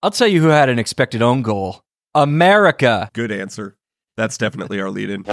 I'll tell you who had an expected own goal. America. Good answer. That's definitely our lead-in.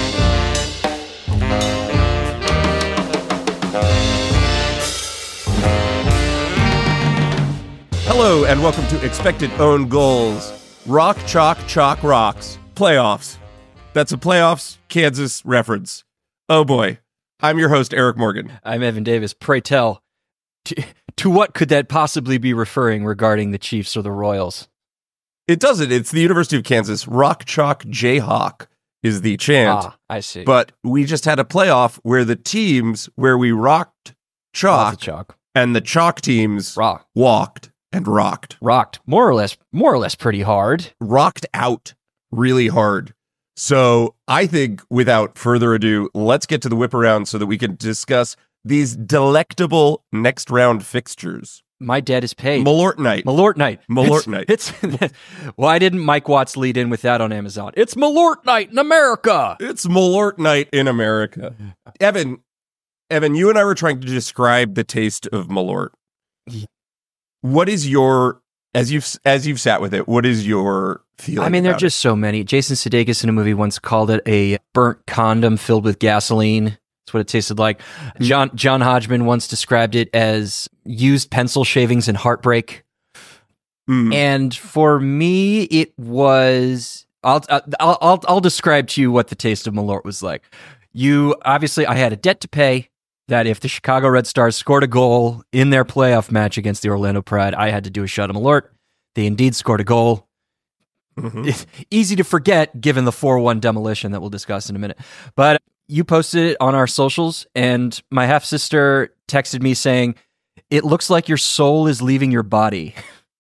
Hello, and welcome to Expected Own Goals. Rock, chalk, chalk, rocks. Playoffs. That's a playoffs Kansas reference. Oh boy. I'm your host, Eric Morgan. I'm Evan Davis. Pray tell, to what could that possibly be referring regarding the Chiefs or the Royals? It doesn't. It's the University of Kansas. Rock, chalk, Jayhawk is the chant. Ah, I see. But we just had a playoff where the teams where we rocked chalk, and the chalk teams walked and rocked. Rocked. More or less pretty hard. Rocked out really hard. So I think without further ado, let's get to the whip around so that we can discuss these delectable next round fixtures. My debt is paid. Malort night. It's why didn't Mike Watts lead in with that on Amazon? It's Malort night in America. It's Malort night in America. Evan, you and I were trying to describe the taste of Malort. What is your, as you've sat with it, what is your feeling? I mean, there are just so many. Jason Sudeikis in a movie once called it a burnt condom filled with gasoline. That's what it tasted like. John Hodgman once described it as used pencil shavings and heartbreak. And for me, it was. I'll describe to you what the taste of Malort was like. I had a debt to pay. That if the Chicago Red Stars scored a goal in their playoff match against the Orlando Pride, I had to do a shot of Malort. They indeed scored a goal. It's easy to forget given the 4-1 demolition that we'll discuss in a minute. But you posted it on our socials, and my half-sister texted me saying, "It looks like your soul is leaving your body."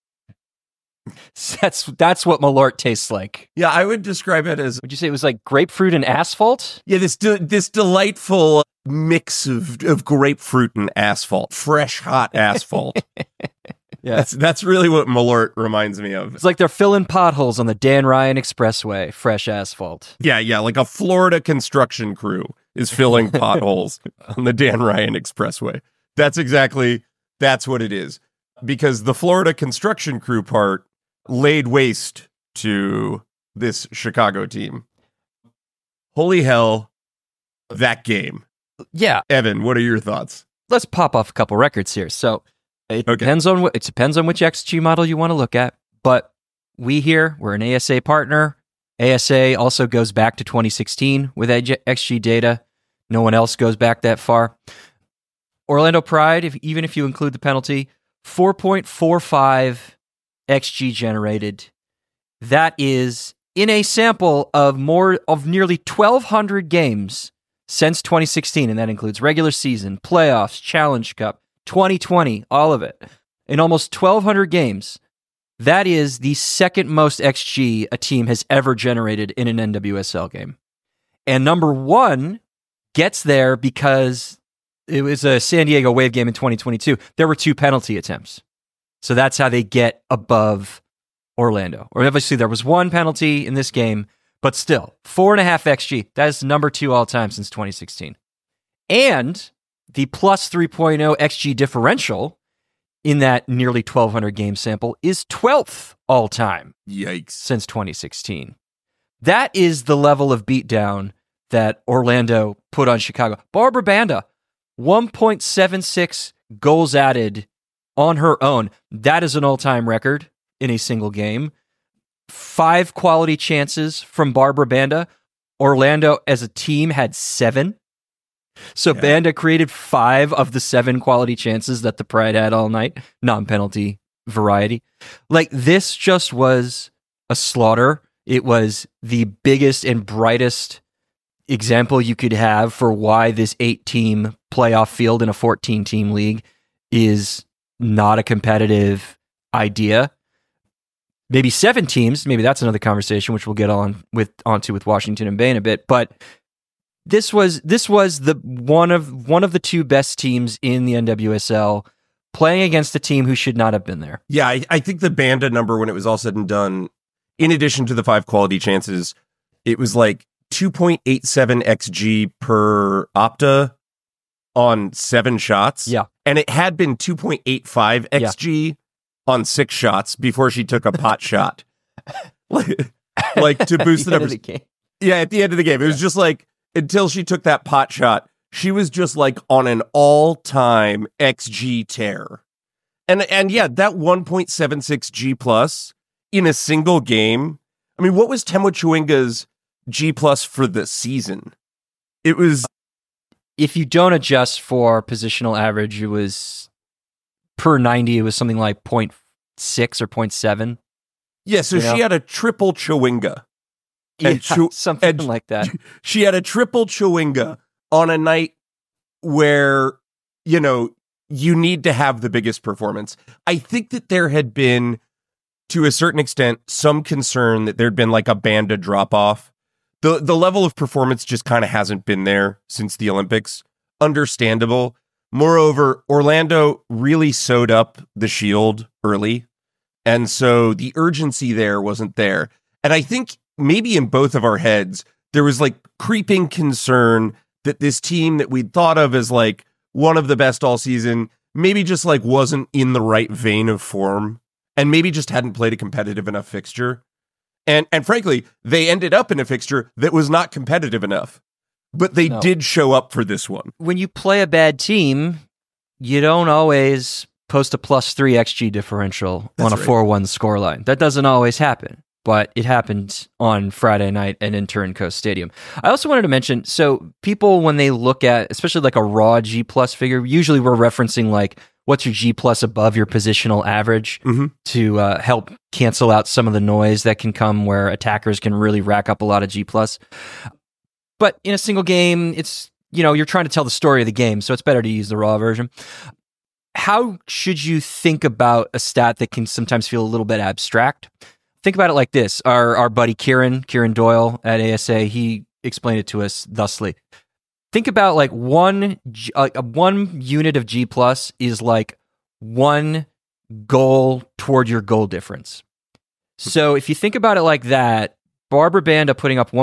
That's what Malort tastes like. Yeah, I would describe it as... Would you say it was like grapefruit and asphalt? Yeah, this delightful mix of grapefruit and asphalt. Fresh, hot asphalt. Yeah, that's really what Malort reminds me of. It's like they're filling potholes on the Dan Ryan Expressway. Fresh asphalt. Yeah, like a Florida construction crew is filling potholes on the Dan Ryan Expressway. That's what it is. Because the Florida construction crew part laid waste to this Chicago team. Holy hell, that game. Yeah. Evan, what are your thoughts? Let's pop off a couple records here. So it depends on which XG model you want to look at, but we're an ASA partner. ASA also goes back to 2016 with XG data. No one else goes back that far. Orlando Pride, even if you include the penalty, 4.45 XG generated. That is in a sample of nearly 1,200 games since 2016, and that includes regular season, playoffs, Challenge Cup, 2020, all of it. In almost 1,200 games, that is the second most XG a team has ever generated in an NWSL game. And number one gets there because it was a San Diego Wave game in 2022. There were 2 penalty attempts. So that's how they get above Orlando. Or obviously there was 1 penalty in this game, but still, 4.5 XG. That is number 2 all time since 2016. And the plus 3.0 XG differential in that nearly 1,200 game sample is 12th all time. Yikes. Since 2016. That is the level of beatdown that Orlando put on Chicago. Barbara Banda, 1.76 goals added on her own. That is an all-time record in a single game. 5 quality chances from Barbara Banda. Orlando as a team had 7. So Banda created 5 of the 7 quality chances that the Pride had all night. Non-penalty variety. Like, this just was a slaughter. It was the biggest and brightest example you could have for why this 8-team playoff field in a 14-team league is not a competitive idea. Maybe 7 teams, maybe that's another conversation, which we'll get onto with Washington and Bay in a bit. But this was the one of the 2 best teams in the NWSL playing against a team who should not have been there. Yeah, I think the Banda number, when it was all said and done, in addition to the 5 quality chances, it was like 2.87 XG per Opta on 7 shots. Yeah. And it had been 2.85 XG on 6 shots before she took a pot shot. Like to boost the numbers. Yeah, at the end of the game. It was just like, until she took that pot shot, she was just like on an all-time XG tear. And yeah, that 1.76 G plus in a single game. I mean, what was Temwa Chawinga's G plus for the season? It was... If you don't adjust for positional average, it was per 90, it was something like 0.6 or 0.7. Yeah, so she had a triple Chawinga. Something like that. She had a triple Chawinga on a night where, you know, you need to have the biggest performance. I think that there had been, to a certain extent, some concern that there'd been like a Banda drop-off. The level of performance just kind of hasn't been there since the Olympics. Understandable. Moreover, Orlando really sewed up the Shield early, and so the urgency there wasn't there. And I think maybe in both of our heads, there was like creeping concern that this team that we'd thought of as like one of the best all season, maybe just like wasn't in the right vein of form and maybe just hadn't played a competitive enough fixture. And frankly, they ended up in a fixture that was not competitive enough, but they did show up for this one. When you play a bad team, you don't always post a +3 XG differential on a 4-1 scoreline. That doesn't always happen. But it happened on Friday night and in Turncoast Stadium. I also wanted to mention, so people, when they look at, especially like a raw G plus figure, usually we're referencing like, what's your G plus above your positional average to help cancel out some of the noise that can come where attackers can really rack up a lot of G plus. But in a single game, it's, you know, you're trying to tell the story of the game, so it's better to use the raw version. How should you think about a stat that can sometimes feel a little bit abstract? Think about it like this. Our buddy Kieran Doyle at ASA, he explained it to us thusly. Think about like one unit of G plus is like one goal toward your goal difference. So if you think about it like that, Barbara Banda putting up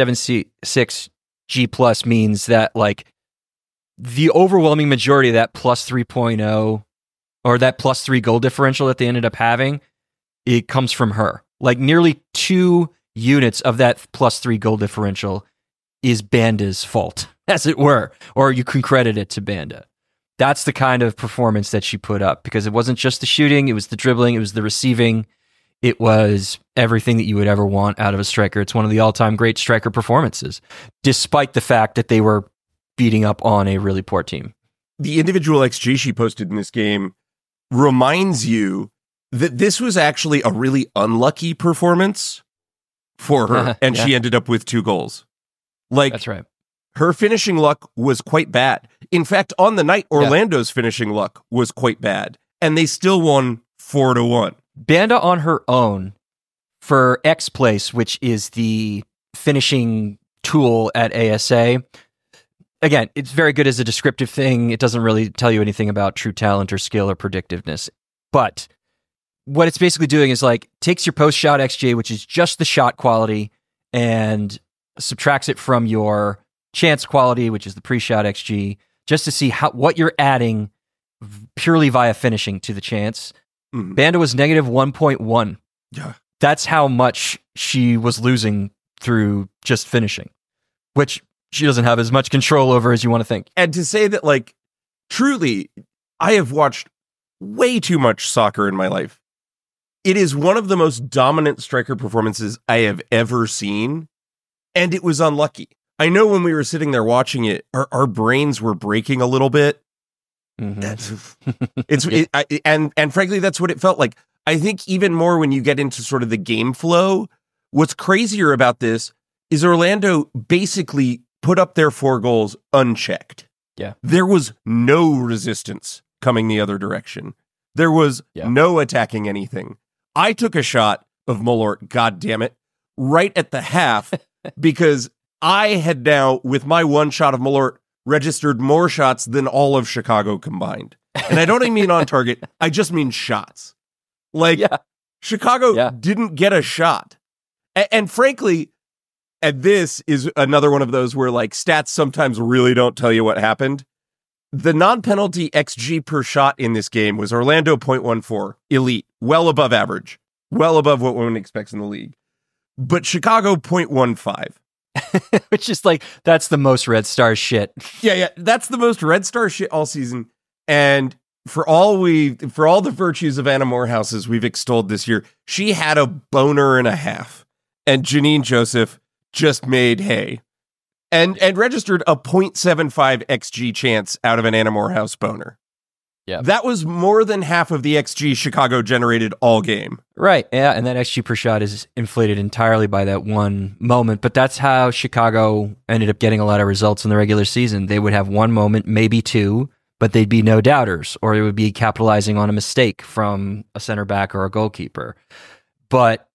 1.76 G plus means that like the overwhelming majority of that plus 3.0 or that +3 goal differential that they ended up having, it comes from her. Like nearly 2 units of that +3 goal differential is Banda's fault, as it were, or you can credit it to Banda. That's the kind of performance that she put up, because it wasn't just the shooting, it was the dribbling, it was the receiving, it was everything that you would ever want out of a striker. It's one of the all-time great striker performances, despite the fact that they were beating up on a really poor team. The individual XG she posted in this game reminds you that this was actually a really unlucky performance for her, and she ended up with 2 goals. Like, that's right. Her finishing luck was quite bad. In fact, on the night, Orlando's finishing luck was quite bad, and they still won 4-1. Banda on her own for X-Place, which is the finishing tool at ASA. Again, it's very good as a descriptive thing. It doesn't really tell you anything about true talent or skill or predictiveness. But what it's basically doing is like takes your post-shot XG, which is just the shot quality, and subtracts it from your chance quality, which is the pre-shot XG, just to see what you're adding purely via finishing to the chance. Banda was negative 1.1. Yeah. That's how much she was losing through just finishing, which she doesn't have as much control over as you want to think. And to say that, like, truly, I have watched way too much soccer in my life. It is one of the most dominant striker performances I have ever seen, and it was unlucky. I know when we were sitting there watching it, our brains were breaking a little bit. And frankly, that's what it felt like. I think even more when you get into sort of the game flow, what's crazier about this is Orlando basically put up their 4 goals unchecked. Yeah. There was no resistance coming the other direction. There was no attacking anything. I took a shot of Malort, God damn it, right at the half because I had now, with my 1 shot of Malort, registered more shots than all of Chicago combined. And I don't even mean on target, I just mean shots. Like, Chicago didn't get a shot. And frankly, and this is another one of those where like stats sometimes really don't tell you what happened. The non-penalty XG per shot in this game was Orlando 0.14, elite. well above average, well above what one expects in the league. But Chicago 0.15. Which is like, that's the most Red Star shit. Yeah, that's the most Red Star shit all season. And for all the virtues of Anna Morehouse's we've extolled this year, she had a boner and a half. And Janine Joseph just made hay. And registered a 0.75 XG chance out of an Anna Morehouse boner. Yeah. That was more than half of the XG Chicago generated all game. Right. Yeah. And that XG per shot is inflated entirely by that one moment. But that's how Chicago ended up getting a lot of results in the regular season. They would have one moment, maybe two, but they'd be no doubters, or it would be capitalizing on a mistake from a center back or a goalkeeper. But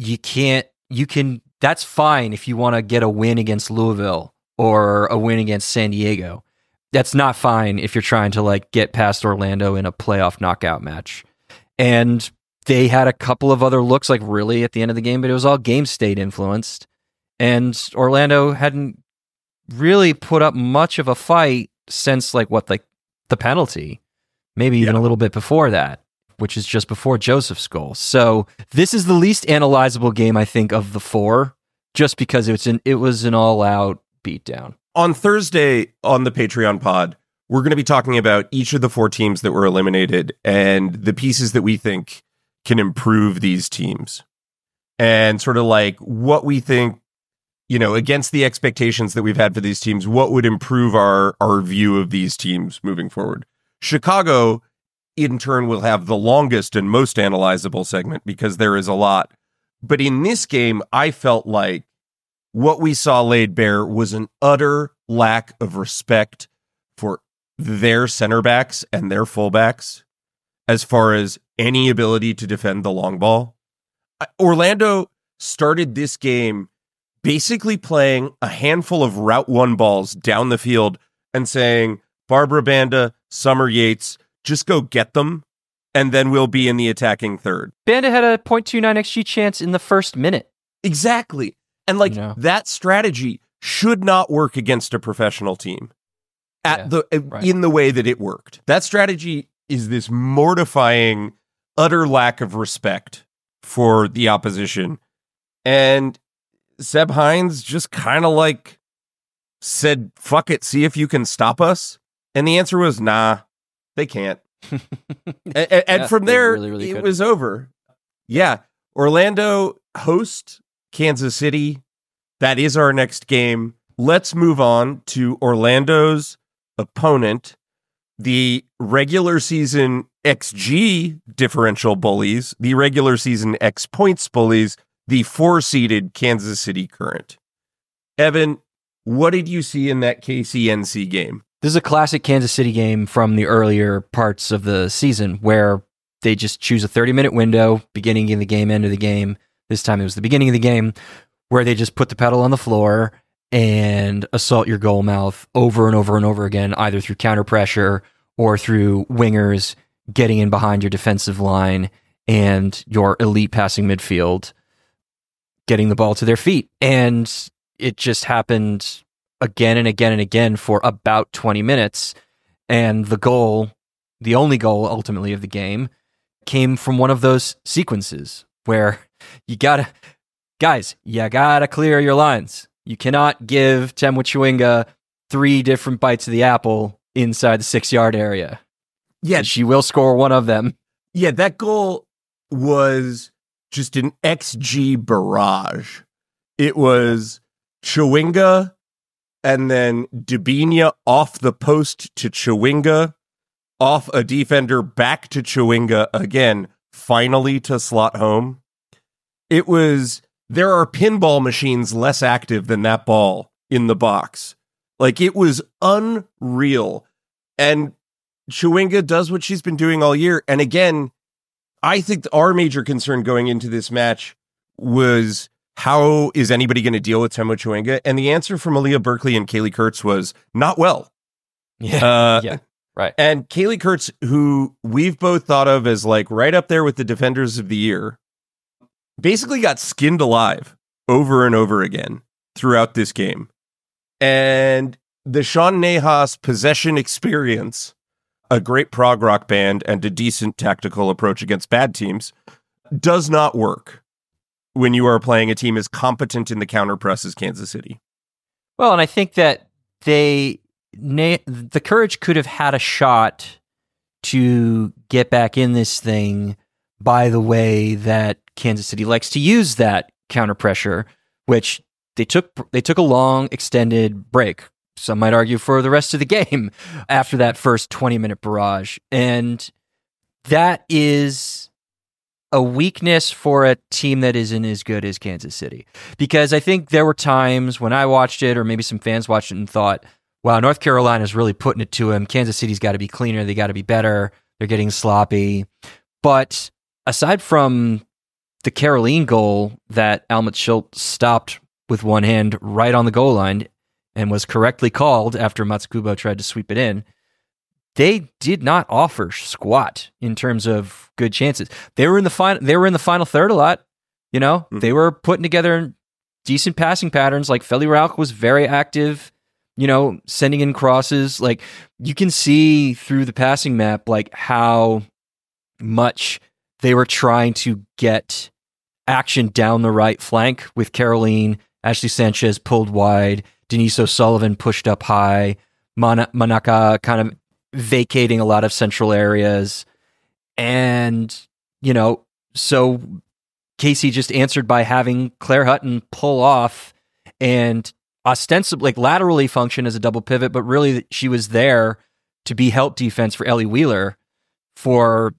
that's fine if you want to get a win against Louisville or a win against San Diego. That's not fine if you're trying to like get past Orlando in a playoff knockout match. And they had a couple of other looks like really at the end of the game, but it was all game state influenced. And Orlando hadn't really put up much of a fight since like the penalty, maybe even a little bit before that, which is just before Joseph's goal. So this is the least analyzable game, I think, of the four, just because it was an all-out beatdown. On Thursday on the Patreon pod, we're going to be talking about each of the four teams that were eliminated and the pieces that we think can improve these teams. And sort of like what we think, against the expectations that we've had for these teams, what would improve our view of these teams moving forward. Chicago, in turn, will have the longest and most analyzable segment because there is a lot. But in this game, I felt like what we saw laid bare was an utter lack of respect for their center backs and their fullbacks as far as any ability to defend the long ball. Orlando started this game basically playing a handful of Route 1 balls down the field and saying, Barbara Banda, Summer Yates, just go get them, and then we'll be in the attacking third. Banda had a 0.29 XG chance in the first minute. Exactly. And that strategy should not work against a professional team in the way that it worked. That strategy is this mortifying, utter lack of respect for the opposition. And Seb Hines just kind of said, fuck it, see if you can stop us. And the answer was, nah, they can't. and from there, really it was over. Yeah. Orlando host Kansas City. That is our next game. Let's move on to Orlando's opponent, the regular season XG differential bullies, the regular season X points bullies, the 4-seeded Kansas City Current. Evan, what did you see in that KCNC game? This is a classic Kansas City game from the earlier parts of the season where they just choose a 30-minute window, beginning of the game, end of the game. This time it was the beginning of the game, where they just put the pedal on the floor and assault your goal mouth over and over and over again, either through counter pressure or through wingers getting in behind your defensive line and your elite passing midfield getting the ball to their feet. And it just happened again and again and again for about 20 minutes. And the only goal ultimately of the game, came from one of those sequences where you gotta clear your lines. You cannot give Temwa Chewinga 3 different bites of the apple inside the 6-yard area. Yeah, she will score one of them. Yeah, that goal was just an XG barrage. It was Chewinga and then Dubina off the post to Chewinga, off a defender back to Chewinga again, finally to slot home. There are pinball machines less active than that ball in the box. It was unreal. And Chewinga does what she's been doing all year. And again, I think our major concern going into this match was, how is anybody going to deal with Temwa Chewinga? And the answer from Aaliyah Berkeley and Kaylee Kurtz was not well. Yeah. Right. And Kaylee Kurtz, who we've both thought of as right up there with the defenders of the year, basically got skinned alive over and over again throughout this game. And the Sean Nahas possession experience a great prog rock band and a decent tactical approach against bad teams does not work when you are playing a team as competent in the counter press as Kansas City. Well, and I think that the Courage could have had a shot to get back in this thing by the way that Kansas City likes to use that counter pressure, which they took a long extended break. Some might argue for the rest of the game after that first 20-minute barrage. And that is a weakness for a team that isn't as good as Kansas City. Because I think there were times when I watched it, or maybe some fans watched it and thought, wow, North Carolina's really putting it to him. Kansas City's got to be cleaner. They got to be better. They're getting sloppy. But aside from the Caroline goal that Almut Schultz stopped with one hand right on the goal line and was correctly called after Matsukubo tried to sweep it in, they did not offer squat in terms of good chances. They were in the final third a lot. You know, Mm-hmm. They were putting together decent passing patterns. Like Feli Rauch was very active, you know, sending in crosses. Like you can see through the passing map, like how much they were trying to get action down the right flank with Caroline. Ashley Sanchez pulled wide. Denise O'Sullivan pushed up high. Manaka kind of vacating a lot of central areas. And, you know, so Casey just answered by having Claire Hutton pull off and ostensibly, like, laterally function as a double pivot, but really she was there to be help defense for Ellie Wheeler for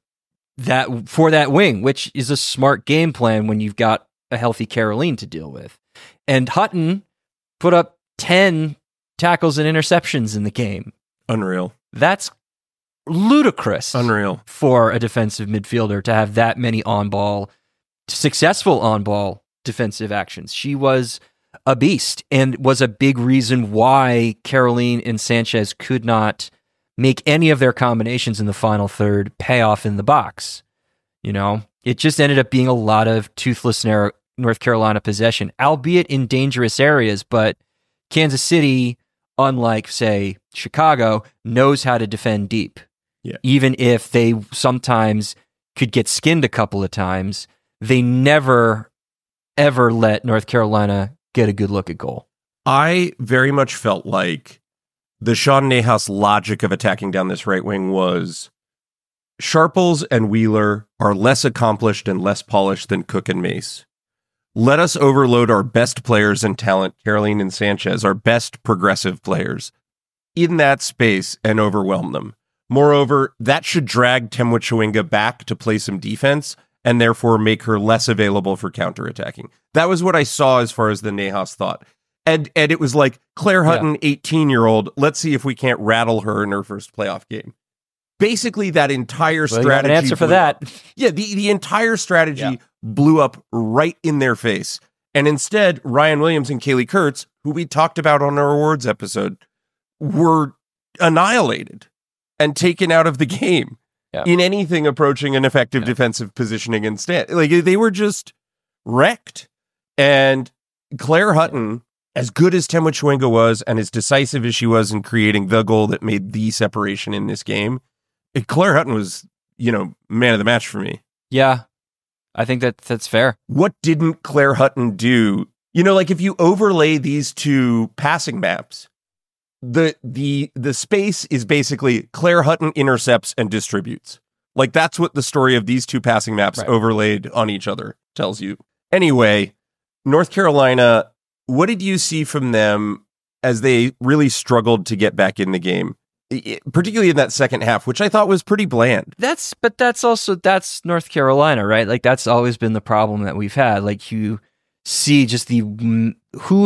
that wing, which is a smart game plan when you've got a healthy Caroline to deal with. And Hutton put up 10 tackles and interceptions in the game. Unreal. That's ludicrous. Unreal. For a defensive midfielder to have that many successful on-ball defensive actions. She was a beast and was a big reason why Caroline and Sanchez could not make any of their combinations in the final third pay off in the box. You know, it just ended up being a lot of toothless North Carolina possession, albeit in dangerous areas, but Kansas City, unlike, say, Chicago, knows how to defend deep. Yeah. Even if they sometimes could get skinned a couple of times, they never, ever let North Carolina get a good look at goal. I very much felt like the Sean Nahas logic of attacking down this right wing was Sharples and Wheeler are less accomplished and less polished than Cook and Mace. Let us overload our best players and talent, Caroline and Sanchez, our best progressive players, in that space and overwhelm them. Moreover, that should drag Temwa Chawinga back to play some defense and therefore make her less available for counterattacking. That was what I saw as far as the Nahas thought. And it was like, Claire Hutton, 18-year-old, let's see if we can't rattle her in her first playoff game. Basically, that entire strategy... You have an answer for that. Yeah, the entire strategy blew up right in their face. And instead, Ryan Williams and Kaylee Kurtz, who we talked about on our awards episode, were annihilated and taken out of the game in anything approaching an effective defensive positioning and stand. Like, they were just wrecked. And Claire Hutton, as good as Temwa Chawinga was and as decisive as she was in creating the goal that made the separation in this game, Claire Hutton was, man of the match for me. Yeah, I think that's fair. What didn't Claire Hutton do? Like if you overlay these two passing maps, the space is basically Claire Hutton intercepts and distributes. Like that's what the story of these two passing maps overlaid on each other tells you. Anyway, North Carolina, what did you see from them as they really struggled to get back in the game? Particularly in that second half, which I thought was pretty bland. That's North Carolina, right? Like that's always been the problem that we've had. Like you see just who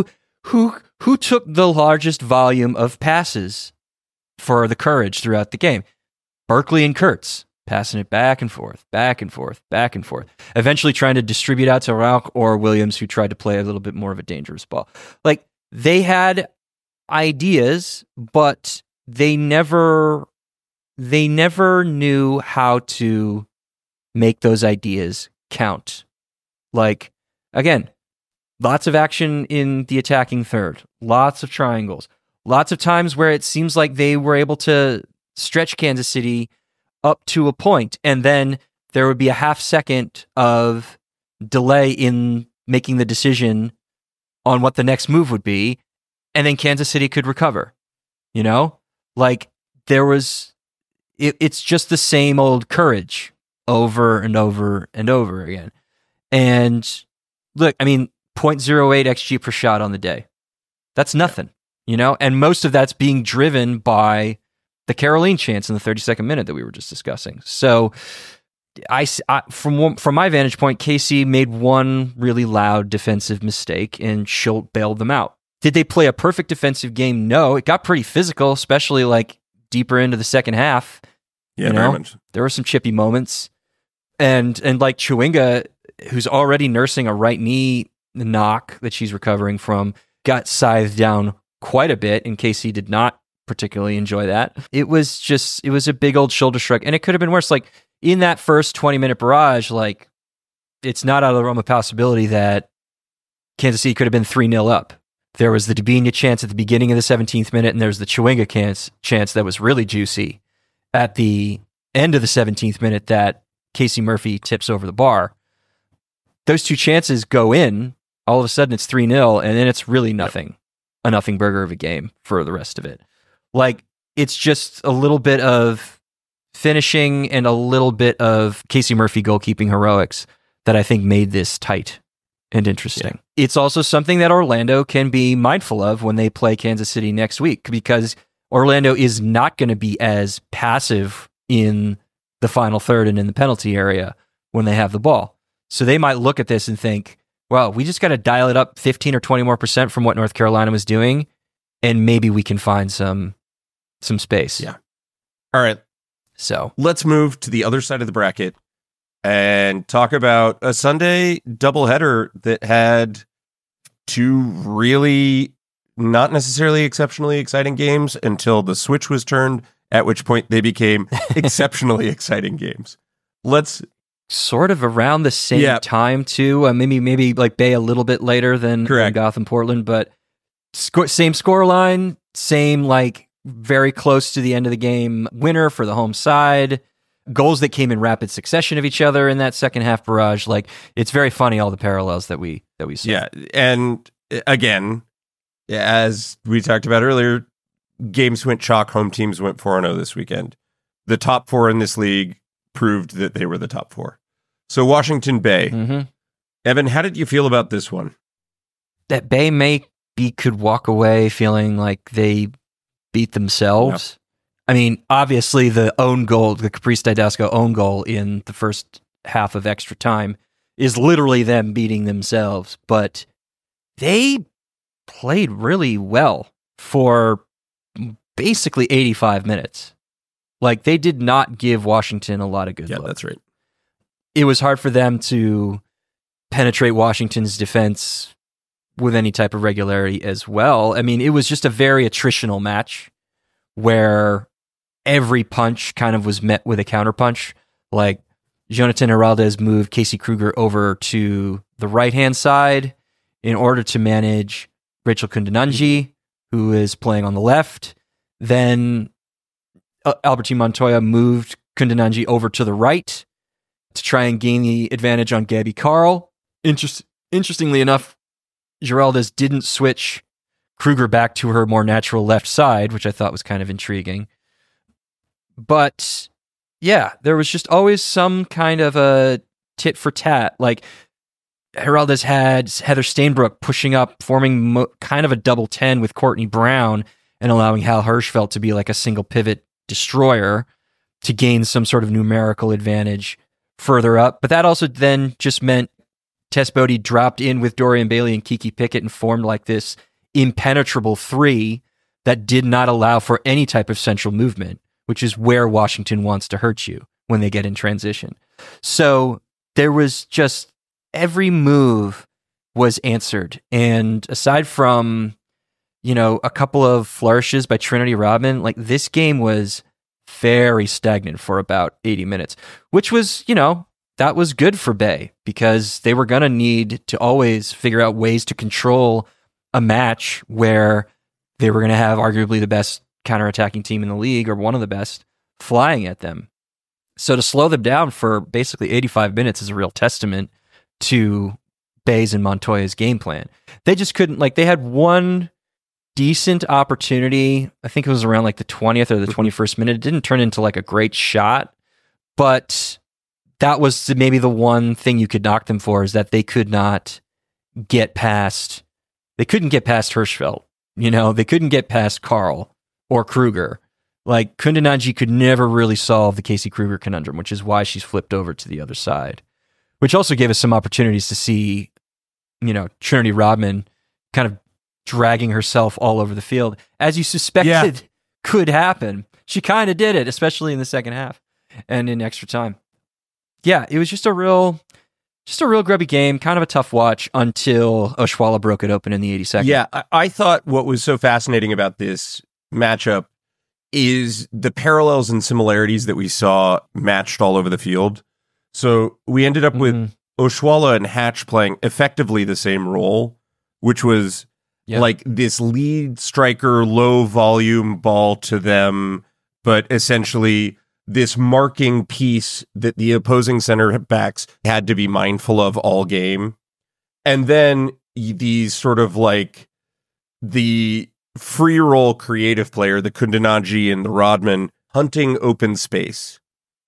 took the largest volume of passes for the Courage throughout the game. Berkeley and Kurtz passing it back and forth, back and forth, back and forth. Eventually trying to distribute out to Rauch or Williams, who tried to play a little bit more of a dangerous ball. Like they had ideas, but they never knew how to make those ideas count. Like, again, lots of action in the attacking third, lots of triangles, lots of times where it seems like they were able to stretch Kansas City up to a point, and then there would be a half second of delay in making the decision on what the next move would be, and then Kansas City could recover. You know, like there was, it's just the same old courage over and over and over again. And look, I mean, 0.08 XG per shot on the day. That's nothing, you know, and most of that's being driven by the Caroline chance in the 32nd minute that we were just discussing. So from my vantage point, KC made one really loud defensive mistake and Schultz bailed them out. Did they play a perfect defensive game? No, it got pretty physical, especially like deeper into the second half. Yeah, you know? very much. There were some chippy moments. And like Chewinga, who's already nursing a right knee knock that she's recovering from, got scythed down quite a bit, and KC did not particularly enjoy that. It was a big old shoulder shrug, and it could have been worse. Like in that first 20-minute barrage, like it's not out of the realm of possibility that Kansas City could have been 3-0 up. There was the Debinha chance at the beginning of the 17th minute, and there's the Chewinga chance that was really juicy at the end of the 17th minute that Casey Murphy tips over the bar. Those two chances go in, all of a sudden it's 3-0, and then it's really nothing. Yep. A nothing burger of a game for the rest of it. Like, it's just a little bit of finishing and a little bit of Casey Murphy goalkeeping heroics that I think made this tight and interesting. Yeah. It's also something that Orlando can be mindful of when they play Kansas City next week, because Orlando is not going to be as passive in the final third and in the penalty area when they have the ball. So they might look at this and think, well, we just got to dial it up 15 or 20 more % from what North Carolina was doing, and maybe we can find some space. Yeah. All right. So let's move to the other side of the bracket and talk about a Sunday doubleheader that had two really not necessarily exceptionally exciting games until the switch was turned, at which point they became exceptionally exciting games. Let's sort of around the same time too. Maybe like Bay a little bit later than Gotham Portland, but same score line, same like very close to the end of the game winner for the home side. Goals that came in rapid succession of each other in that second half barrage. Like, it's very funny, all the parallels that we saw. Yeah, and again, as we talked about earlier, games went chalk. Home teams went 4-0 this weekend. The top four in this league proved that they were the top four. So Washington Bay. Mm-hmm. Evan, how did you feel about this one? That Bay could walk away feeling like they beat themselves. Yep. I mean, obviously the own goal, the Caprice Dydasco own goal in the first half of extra time is literally them beating themselves, but they played really well for basically 85 minutes. Like, they did not give Washington a lot of good looks. Yeah, that's right. It was hard for them to penetrate Washington's defense with any type of regularity as well. I mean, it was just a very attritional match where every punch kind of was met with a counterpunch. Like, Jonathan Heraldez moved Casey Kruger over to the right-hand side in order to manage Rachel Kundananji, who is playing on the left. Then Albertine Montoya moved Kundananji over to the right to try and gain the advantage on Gabby Carl. Interestingly enough, Heraldez didn't switch Kruger back to her more natural left side, which I thought was kind of intriguing. But yeah, there was just always some kind of a tit for tat. Like, Heraldez had Heather Stainbrook pushing up, forming kind of a double 10 with Courtney Brown and allowing Hal Hirschfeld to be like a single pivot destroyer to gain some sort of numerical advantage further up. But that also then just meant Tess Bodie dropped in with Dorian Bailey and Kiki Pickett and formed like this impenetrable three that did not allow for any type of central movement, which is where Washington wants to hurt you when they get in transition. So there was just every move was answered. And aside from, a couple of flourishes by Trinity Rodman, like, this game was very stagnant for about 80 minutes, which was, that was good for Bay because they were going to need to always figure out ways to control a match where they were going to have arguably the best counterattacking team in the league, or one of the best, flying at them. So to slow them down for basically 85 minutes is a real testament to Bayes and Montoya's game plan. They just couldn't, like, they had one decent opportunity. I think it was around like the 20th or the 21st minute. It didn't turn into like a great shot, but that was maybe the one thing you could knock them for, is that they could not get past, they couldn't get past Hirschfeld. You know, they couldn't get past Carl or Kruger. Like, Kundananji could never really solve the Casey Kruger conundrum, which is why she's flipped over to the other side, which also gave us some opportunities to see, you know, Trinity Rodman kind of dragging herself all over the field, as you suspected could happen. She kind of did it, especially in the second half and in extra time. Yeah, it was just a real grubby game, kind of a tough watch until Oshuala broke it open in the 82nd. Yeah, I thought what was so fascinating about this matchup is the parallels and similarities that we saw matched all over the field. So we ended up with Oshuala and Hatch playing effectively the same role, which was like this lead striker, low volume ball to them, but essentially this marking piece that the opposing center backs had to be mindful of all game. And then these sort of like the free roll creative player, the Kundananji and the Rodman, hunting open space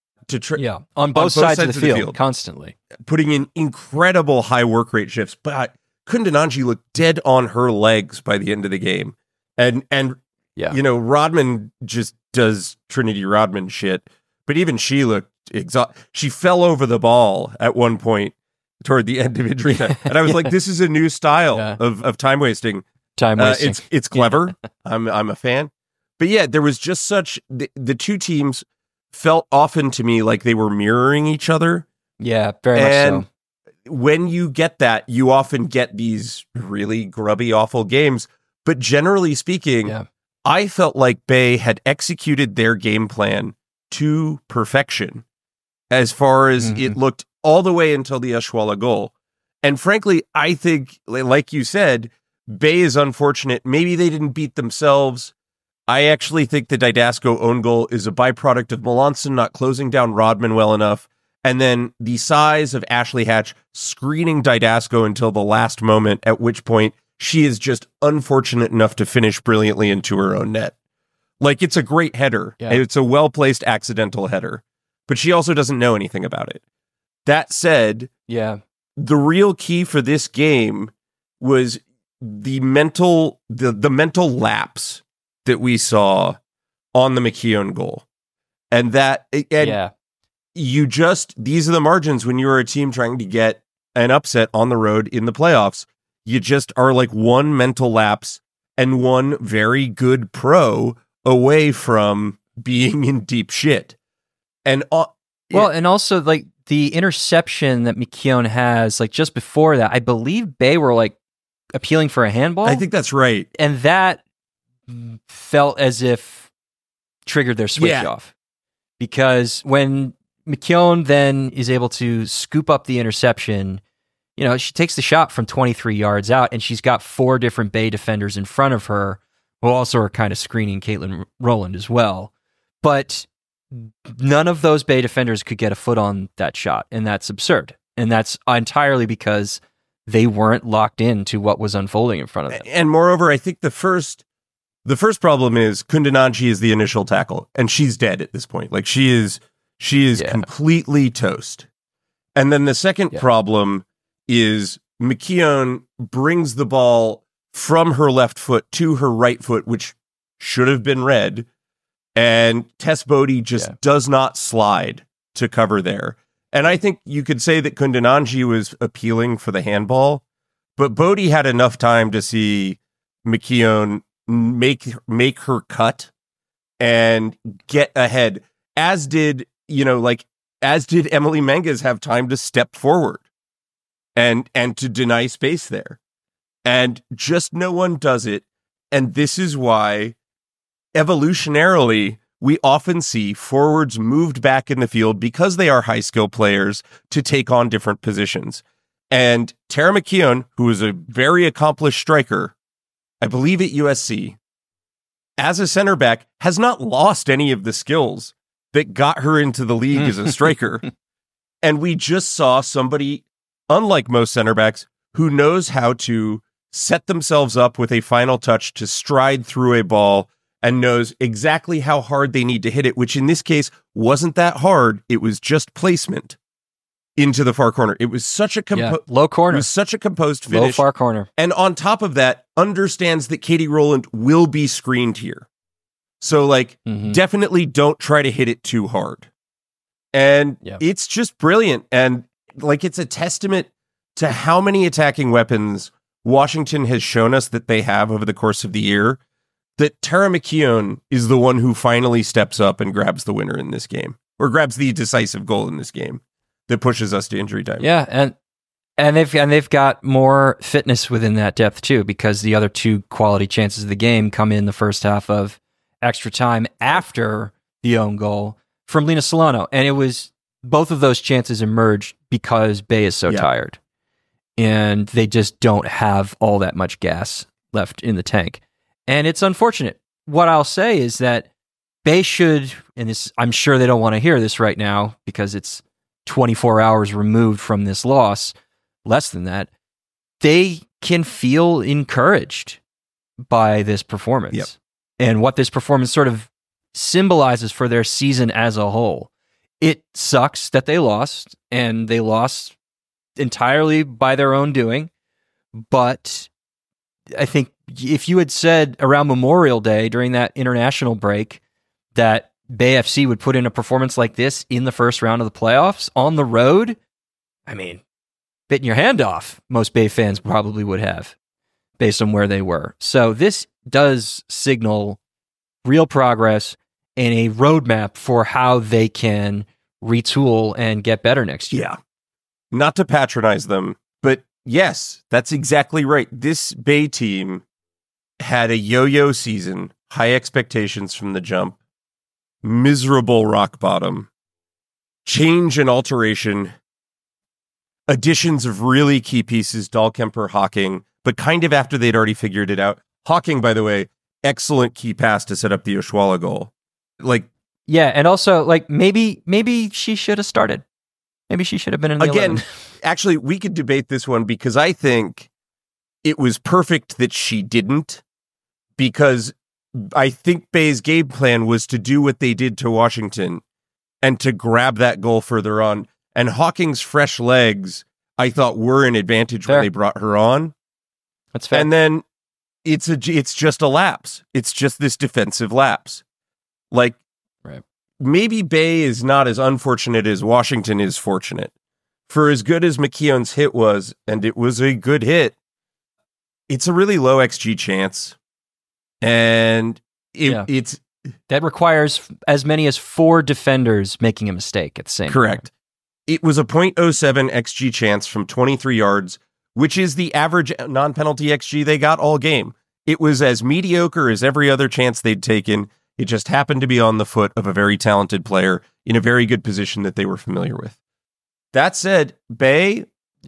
to on both sides of the field constantly, putting in incredible high work rate shifts. But Kundananji looked dead on her legs by the end of the game, and you know, Rodman just does Trinity Rodman shit, but even she looked exhausted. She fell over the ball at one point toward the end of injury time, and I was like, "This is a new style of time wasting." It's clever. I'm a fan. But yeah, there was just such the two teams felt often to me like they were mirroring each other. Yeah, very much so. When you get that, you often get these really grubby, awful games. But generally speaking, I felt like Bay had executed their game plan to perfection as far as it looked all the way until the Oshuala goal. And frankly, I think, like you said, Bay is unfortunate. Maybe they didn't beat themselves. I actually think the Didasco own goal is a byproduct of Melanson not closing down Rodman well enough, and then the size of Ashley Hatch screening Didasco until the last moment, at which point she is just unfortunate enough to finish brilliantly into her own net. Like, it's a great header. Yeah. It's a well-placed accidental header, but she also doesn't know anything about it. That said, the real key for this game was the mental lapse that we saw on the McKeown goal. And you just, these are the margins when you're a team trying to get an upset on the road in the playoffs. You just are like one mental lapse and one very good pro away from being in deep shit. And and also like the interception that McKeown has, like just before that, I believe Bay were like appealing for a handball. I think that's right. And that felt as if triggered their switch off. Because when McKeown then is able to scoop up the interception, you know, she takes the shot from 23 yards out, and she's got 4 different Bay defenders in front of her who also are kind of screening Caitlin Rowland as well. But none of those Bay defenders could get a foot on that shot, and that's absurd. And that's entirely because they weren't locked into what was unfolding in front of them. And moreover, I think the first problem is Kundananji is the initial tackle, and she's dead at this point. Like, she is completely toast. And then the second problem is McKeown brings the ball from her left foot to her right foot, which should have been red, and Tess Bodie just does not slide to cover there. And I think you could say that Kundananji was appealing for the handball, but Bodie had enough time to see McKeown make her cut and get ahead, as did Emily Menges have time to step forward and to deny space there. And just no one does it. And this is why evolutionarily we often see forwards moved back in the field, because they are high skill players, to take on different positions. And Tara McKeown, who is a very accomplished striker, I believe at USC, as a center back, has not lost any of the skills that got her into the league as a striker. And we just saw somebody, unlike most center backs, who knows how to set themselves up with a final touch to stride through a ball and knows exactly how hard they need to hit it, which in this case wasn't that hard. It was just placement into the far corner. It was such a low corner. It was such a composed finish. Low far corner. And on top of that, understands that Katie Rowland will be screened here. So definitely don't try to hit it too hard. And it's just brilliant. And it's a testament to how many attacking weapons Washington has shown us that they have over the course of the year, that Tara McKeown is the one who finally steps up and grabs the winner in this game, or grabs the decisive goal in this game that pushes us to injury time. Yeah, and they've got more fitness within that depth too, because the other two quality chances of the game come in the first half of extra time after the own goal from Lena Solano. And it was both of those chances emerged because Bay is so tired. And they just don't have all that much gas left in the tank. And it's unfortunate. What I'll say is that Bay should, and this, I'm sure they don't want to hear this right now because it's 24 hours removed from this loss, less than that, they can feel encouraged by this performance and what this performance sort of symbolizes for their season as a whole. It sucks that they lost, and they lost entirely by their own doing. But I think if you had said around Memorial Day during that international break that Bay FC would put in a performance like this in the first round of the playoffs on the road, I mean, bitten your hand off, most Bay fans probably would have, based on where they were. So this does signal real progress and a roadmap for how they can retool and get better next year. Yeah. Not to patronize them, but yes, that's exactly right. This Bay team had a yo-yo season, high expectations from the jump, miserable rock bottom, change and alteration, additions of really key pieces, Dahlkemper, Hawking, but kind of after they'd already figured it out. Hawking, by the way, excellent key pass to set up the Oshuala goal. Yeah, and also, maybe she should have started. Maybe she should have been in the 11. Actually, we could debate this one because I think it was perfect that she didn't, because I think Bay's game plan was to do what they did to Washington and to grab that goal further on. And Hawking's fresh legs, I thought, were an advantage when they brought her on. That's fair. And then it's just a lapse. It's just this defensive lapse. Right. Maybe Bay is not as unfortunate as Washington is fortunate. For as good as McKeown's hit was, and it was a good hit, it's a really low XG chance. And it's... That requires as many as 4 defenders making a mistake at the same Correct. time. It was a .07 XG chance from 23 yards, which is the average non-penalty XG they got all game. It was as mediocre as every other chance they'd taken. It just happened to be on the foot of a very talented player in a very good position that they were familiar with. That said, Bay,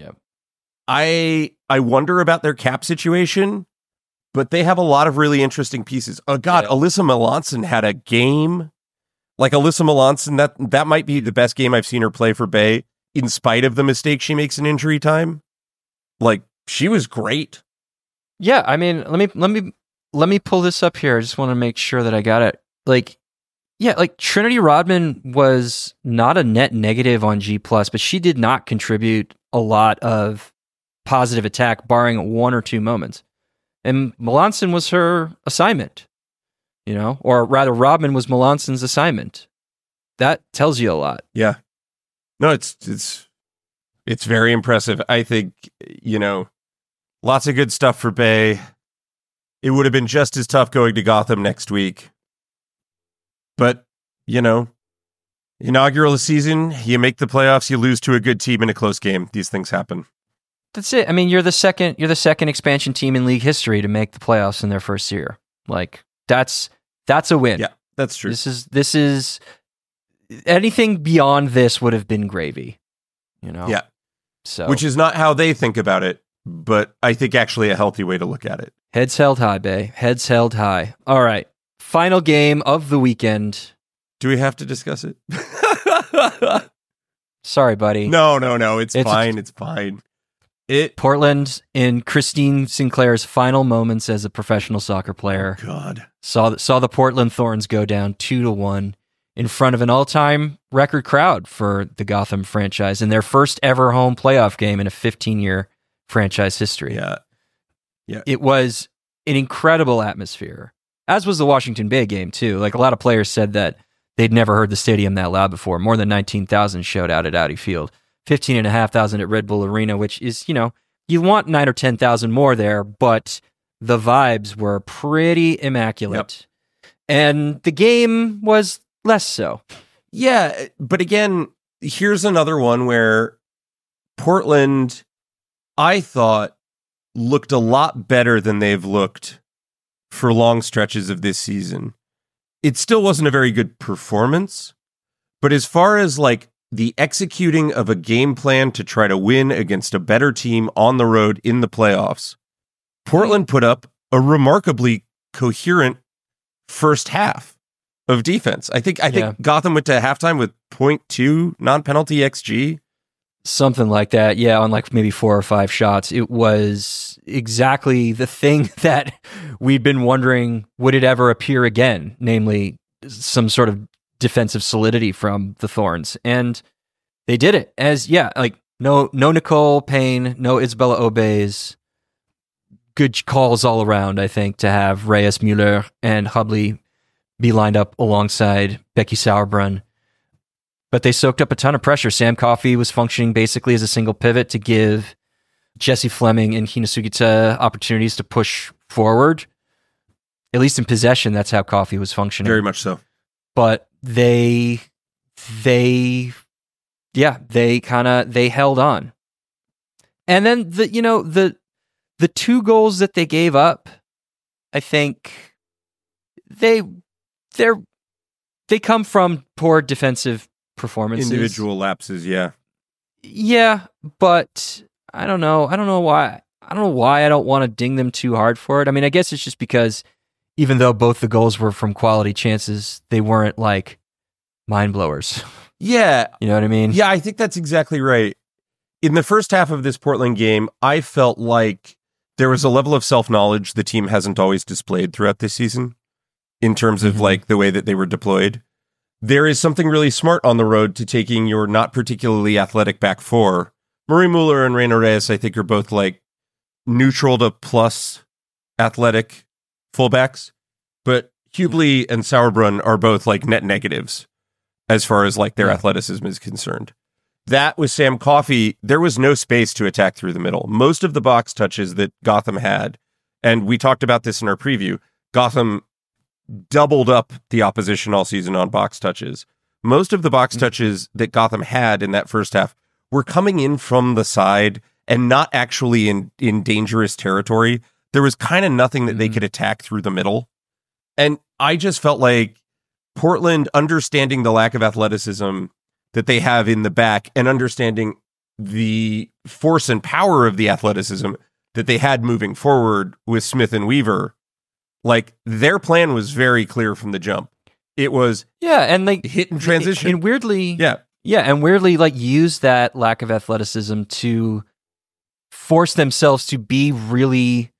I wonder about their cap situation, but they have a lot of really interesting pieces. Oh, God, Alyssa Melanson had a game. Alyssa Melanson, that might be the best game I've seen her play for Bay, in spite of the mistake she makes in injury time. She was great. Yeah, I mean, let me pull this up here. I just want to make sure that I got it. Trinity Rodman was not a net negative on G+, but she did not contribute a lot of positive attack, barring 1 or 2 moments. And Melanson was her assignment, or rather Rodman was Melanson's assignment. That tells you a lot. Yeah. No, it's very impressive. I think, lots of good stuff for Bay. It would have been just as tough going to Gotham next week. But, inaugural season, you make the playoffs, you lose to a good team in a close game. These things happen. That's it. I mean, you're the second expansion team in league history to make the playoffs in their first year. That's a win. Yeah, that's true. This is anything beyond this would have been gravy, Yeah. So, which is not how they think about it, but I think actually a healthy way to look at it. Heads held high, Bay. Heads held high. All right. final game of the weekend. Do we have to discuss it? Sorry, buddy. No. It's fine. It's fine. Portland in Christine Sinclair's final moments as a professional soccer player. Oh, God. Saw the Portland Thorns go down 2-1 in front of an all-time record crowd for the Gotham franchise in their first ever home playoff game in a 15-year franchise history. Yeah. It was an incredible atmosphere, as was the Washington Bay game, too. Like, a lot of players said that they'd never heard the stadium that loud before. More than 19,000 showed out at Audi Field. 15,500 at Red Bull Arena, which is, you want 9 or 10,000 more there, but the vibes were pretty immaculate. Yep. And the game was less so. Yeah, but again, here's another one where Portland, I thought, looked a lot better than they've looked for long stretches of this season. It still wasn't a very good performance, but as far as like the executing of a game plan to try to win against a better team on the road in the playoffs, Portland put up a remarkably coherent first half of defense. I think Gotham went to halftime with 0.2 non-penalty XG. Something like that, yeah, on like maybe 4 or 5 shots. It was exactly the thing that we'd been wondering, would it ever appear again? Namely, some sort of defensive solidity from the Thorns. And they did it. No Nicole Payne, no Isabella Obeys. Good calls all around, I think, to have Reyes Mueller and Hubley be lined up alongside Becky Sauerbrunn. But they soaked up a ton of pressure. Sam Coffey was functioning basically as a single pivot to give Jesse Fleming and Hina Sugita opportunities to push forward. At least in possession, that's how Coffey was functioning. Very much so. But they held on. And then the 2 goals that they gave up, I think they come from poor defensive performances. Individual lapses, yeah. Yeah, but I don't know why I don't want to ding them too hard for it. I mean, I guess it's just because even though both the goals were from quality chances, they weren't like mind blowers. Yeah. You know what I mean? Yeah, I think that's exactly right. In the first half of this Portland game, I felt like there was a level of self-knowledge the team hasn't always displayed throughout this season in terms of like the way that they were deployed. There is something really smart on the road to taking your not particularly athletic back four. Marie Mueller and Reina Reyes, I think, are both like neutral to plus athletic fullbacks, but Hubley and Sauerbrunn are both like net negatives as far as like their athleticism is concerned. That with Sam Coffey, there was no space to attack through the middle. Most of the box touches that Gotham had, and we talked about this in our preview, Gotham doubled up the opposition all season on box touches. Most of the box touches that Gotham had in that first half were coming in from the side and not actually in dangerous territory. There was kind of nothing that they could attack through the middle. And I just felt like Portland, understanding the lack of athleticism that they have in the back and understanding the force and power of the athleticism that they had moving forward with Smith and Weaver, like their plan was very clear from the jump. It was and like hit and transition. And weirdly, like use that lack of athleticism to force themselves to be really,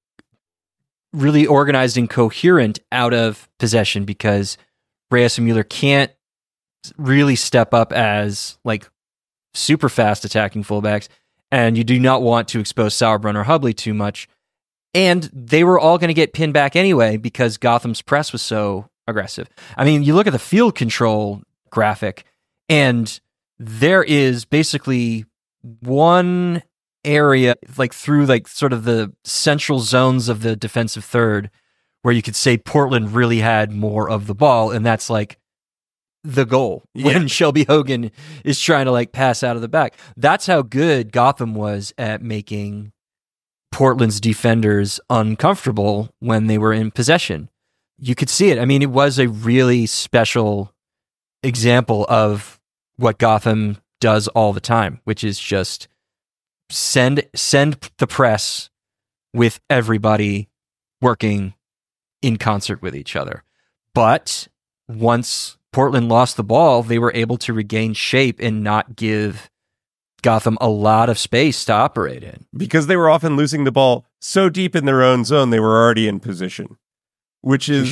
really organized and coherent out of possession, because Reyes and Mueller can't really step up as like super fast attacking fullbacks, and you do not want to expose Sauerbrunn or Hubley too much. And they were all going to get pinned back anyway because Gotham's press was so aggressive. I mean, you look at the field control graphic, and there is basically one area, like through like sort of the central zones of the defensive third, where you could say Portland really had more of the ball, and that's like the goal when Shelby Hogan is trying to like pass out of the back. That's how good Gotham was at making Portland's defenders uncomfortable when they were in possession. You could see it. I mean, it was a really special example of what Gotham does all the time, which is just send the press with everybody working in concert with each other. But once Portland lost the ball, they were able to regain shape and not give Gotham a lot of space to operate in. Because they were often losing the ball so deep in their own zone, they were already in position. Which is,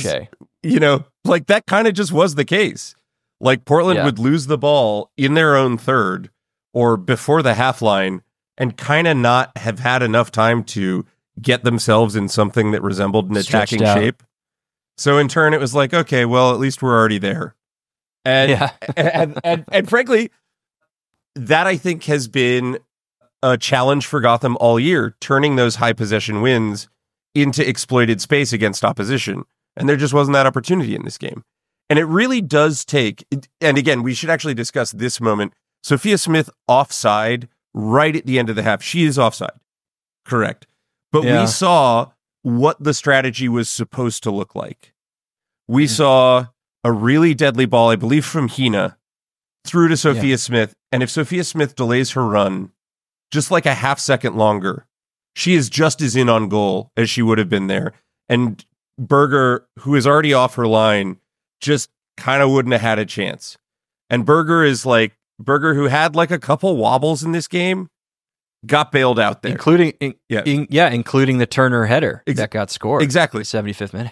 like that kind of just was the case. Like Portland would lose the ball in their own third or before the half line and kind of not have had enough time to get themselves in something that resembled an attacking shape. So in turn, it was like, okay, well, at least we're already there. And, and frankly, that I think has been a challenge for Gotham all year, turning those high possession wins into exploited space against opposition. And there just wasn't that opportunity in this game. And it really does take, and again, we should actually discuss this moment. Sophia Smith offside right at the end of the half. She is offside. Correct. But we saw what the strategy was supposed to look like. We saw a really deadly ball, I believe, from Hina through to Sophia Smith. And if Sophia Smith delays her run just like a half second longer, she is just as in on goal as she would have been there. And Berger, who is already off her line, just kind of wouldn't have had a chance. And Berger, who had like a couple wobbles in this game, got bailed out there. Including the Turner header that got scored. Exactly. 75th minute.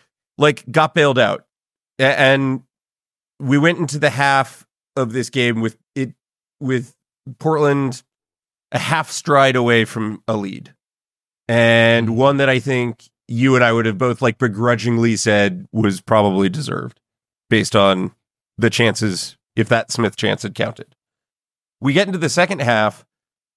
Got bailed out. And we went into the half of this game with Portland a half stride away from a lead. And one that I think you and I would have both begrudgingly said was probably deserved based on the chances, if that Smith chance had counted. We get into the second half,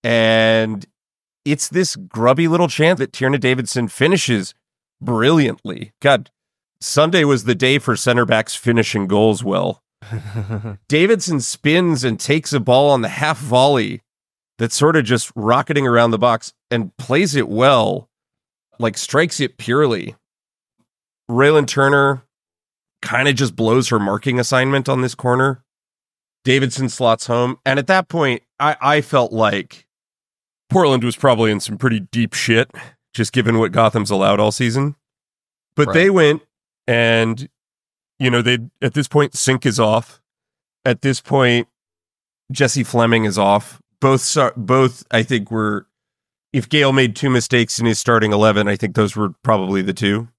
and it's this grubby little chance that Tierna Davidson finishes brilliantly. God, Sunday was the day for center backs finishing goals well. Davidson spins and takes a ball on the half volley that's sort of just rocketing around the box and plays it well, strikes it purely. Raylan Turner kind of just blows her marking assignment on this corner. Davidson slots home. And at that point, I felt like Portland was probably in some pretty deep shit, just given what Gotham's allowed all season. But they went and, they at this point, Sink is off. At this point, Jesse Fleming is off. Both, I think, were, if Gale made two mistakes in his starting 11, I think those were probably the two.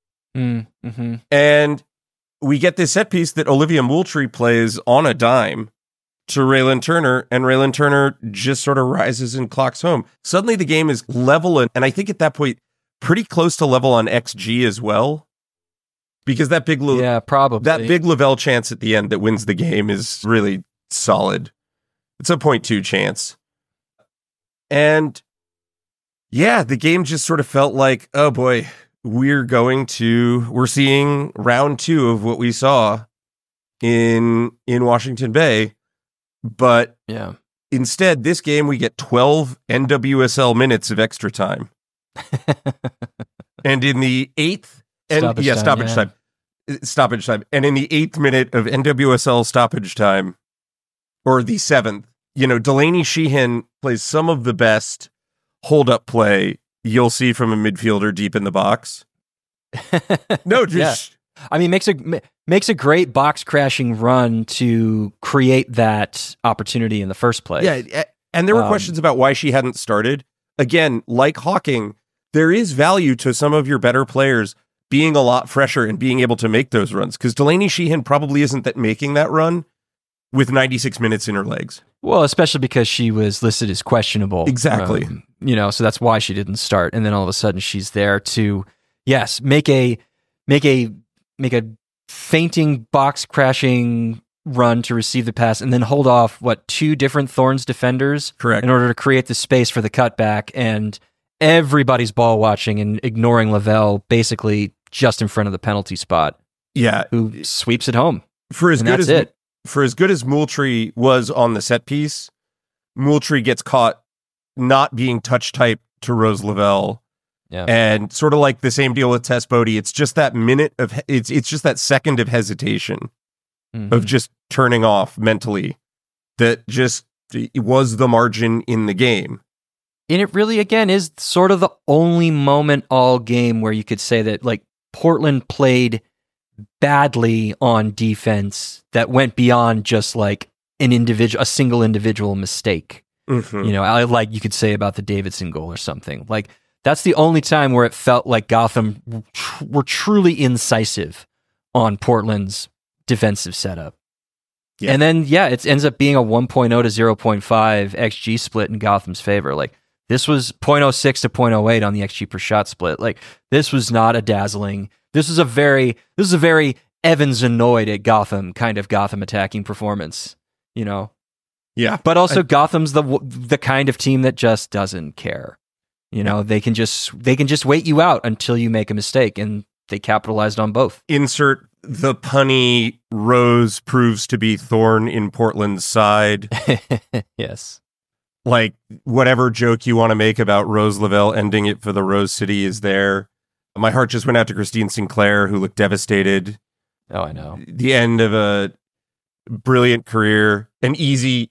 Mm-hmm. And we get this set piece that Olivia Moultrie plays on a dime to Raylan Turner, and Raylan Turner just sort of rises and clocks home. Suddenly the game is level, and I think at that point, pretty close to level on XG as well. Because that big Lavelle chance at the end that wins the game is really solid. It's a 0.2 chance. And yeah, the game just sort of felt like, oh boy, we're seeing round 2 of what we saw in Washington Bay. But instead, this game, we get 12 NWSL minutes of extra time. And in the 8th, stoppage time. And in the 8th minute of NWSL stoppage time, or the 7th, Delaney Sheehan plays some of the best hold-up play you'll see from a midfielder deep in the box. Makes a great box crashing run to create that opportunity in the first place. Yeah, and there were questions about why she hadn't started. Again, like Hawking, there is value to some of your better players being a lot fresher and being able to make those runs, because Delaney Sheehan probably isn't making that run with 96 minutes in her legs. Well, especially because she was listed as questionable. Exactly. So that's why she didn't start. And then all of a sudden she's there to, make a fainting box crashing run to receive the pass and then hold off 2 different Thorns defenders. Correct. In order to create the space for the cutback, and everybody's ball watching and ignoring Lavelle basically just in front of the penalty spot. Yeah. Who sweeps it home. For as good as Moultrie was on the set piece, Moultrie gets caught not being touch type to Rose Lavelle. Yeah. And sort of like the same deal with Tess Bodie, it's just that minute of it's just that second of hesitation of just turning off mentally that just was the margin in the game. And it really, again, is sort of the only moment all game where you could say that Portland played badly on defense that went beyond just like a single individual mistake. Mm-hmm. You know, like you could say about the Davidson goal or something. Like that's the only time where it felt like Gotham were truly incisive on Portland's defensive setup. Yeah. And then, it ends up being a 1.0 to 0.5 XG split in Gotham's favor. Like this was 0.06 to 0.08 on the XG per shot split. Like this was not a dazzling. This is a very Evans annoyed at Gotham kind of Gotham attacking performance, you know? Yeah. But also Gotham's the kind of team that just doesn't care. You know, they can just wait you out until you make a mistake, and they capitalized on both. Insert the punny Rose proves to be thorn in Portland's side. Yes. Like whatever joke you want to make about Rose Lavelle ending it for the Rose City is there. My heart just went out to Christine Sinclair, who looked devastated. Oh, I know. The end of a brilliant career, an easy,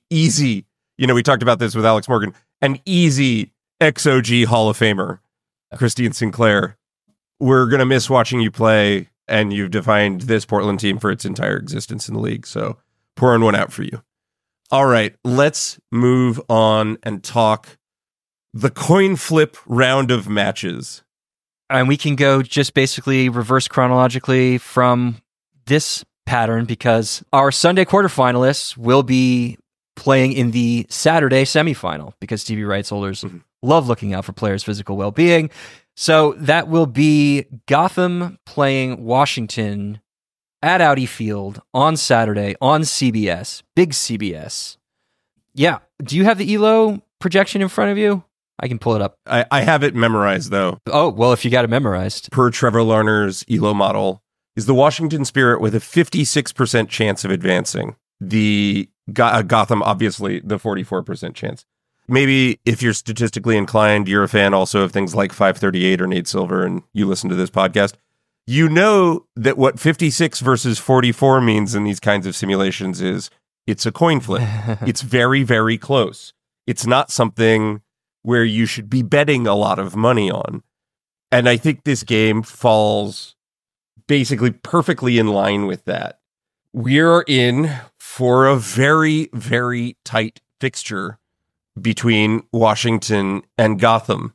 you know, we talked about this with Alex Morgan, an easy XOG Hall of Famer, Christine Sinclair. We're going to miss watching you play, and you've defined this Portland team for its entire existence in the league. So pouring one out for you. All right, let's move on and talk the coin flip round of matches. And we can go just basically reverse chronologically from this pattern because our Sunday quarterfinalists will be playing in the Saturday semifinal because TV rights holders love looking out for players' physical well-being. So that will be Gotham playing Washington at Audi Field on Saturday on CBS, big CBS. Yeah. Do you have the ELO projection in front of you? I can pull it up. I have it memorized, though. Oh, well, if you got it memorized. Per Trevor Larner's ELO model, is the Washington Spirit with a 56% chance of advancing. The Gotham, obviously, the 44% chance. Maybe if you're statistically inclined, you're a fan also of things like 538 or Nate Silver, and you listen to this podcast. You know that what 56 versus 44 means in these kinds of simulations is it's a coin flip. It's very, very close. It's not something where you should be betting a lot of money on. And I think this game falls basically perfectly in line with that. We're in for a very, very tight fixture between Washington and Gotham.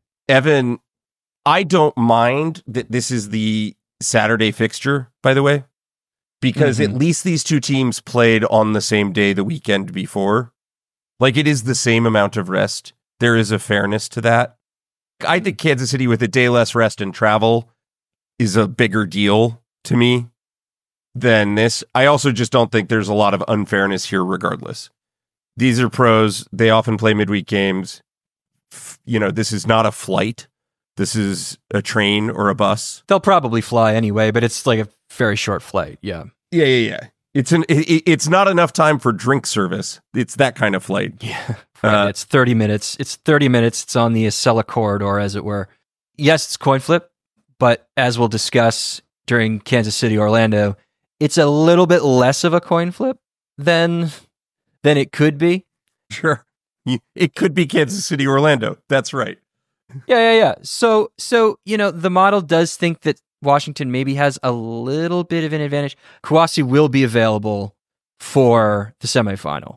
Evan, I don't mind that this is the Saturday fixture, by the way, because at least these two teams played on the same day the weekend before. Like, it is the same amount of rest. There is a fairness to that. I think Kansas City with a day less rest and travel is a bigger deal to me than this. I also just don't think there's a lot of unfairness here regardless. These are pros. They often play midweek games. You know, this is not a flight. This is a train or a bus. They'll probably fly anyway, but it's like a very short flight. Yeah. Yeah. It's not enough time for drink service. It's that kind of flight. Yeah. Right. It's 30 minutes. It's 30 minutes. It's on the Acela corridor, as it were. Yes, it's coin flip, but as we'll discuss during Kansas City, Orlando, it's a little bit less of a coin flip than it could be. Sure. It could be Kansas City, Orlando. That's right. Yeah. So, you know, the model does think that Washington maybe has a little bit of an advantage. Kouassi will be available for the semifinal.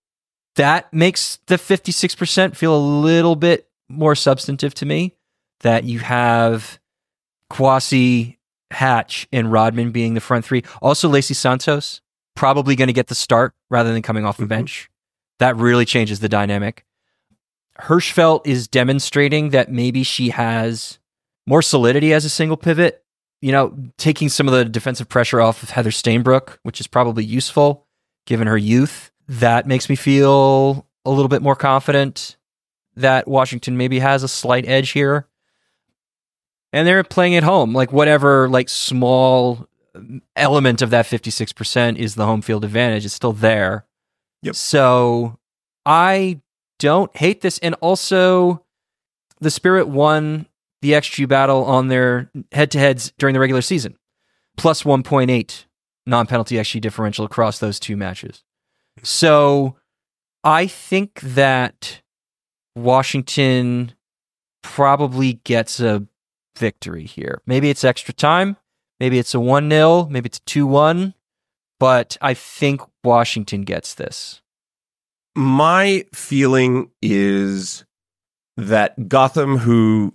That makes the 56% feel a little bit more substantive to me, that you have Kouassi, Hatch, and Rodman being the front three. Also, Lacey Santos, probably going to get the start rather than coming off the bench. That really changes the dynamic. Hirschfeld is demonstrating that maybe she has more solidity as a single pivot, you know, taking some of the defensive pressure off of Heather Stainbrook, which is probably useful given her youth. That makes me feel a little bit more confident that Washington maybe has a slight edge here. And they're playing at home, like whatever like small element of that 56% is the home field advantage. It's still there. Yep. So I don't hate this. And also, the Spirit won the XG battle on their head-to-heads during the regular season. Plus 1.8 non-penalty XG differential across those two matches. So I think that Washington probably gets a victory here. Maybe it's extra time. Maybe it's a 1-0, maybe it's a 2-1, but I think Washington gets this. My feeling is that Gotham, who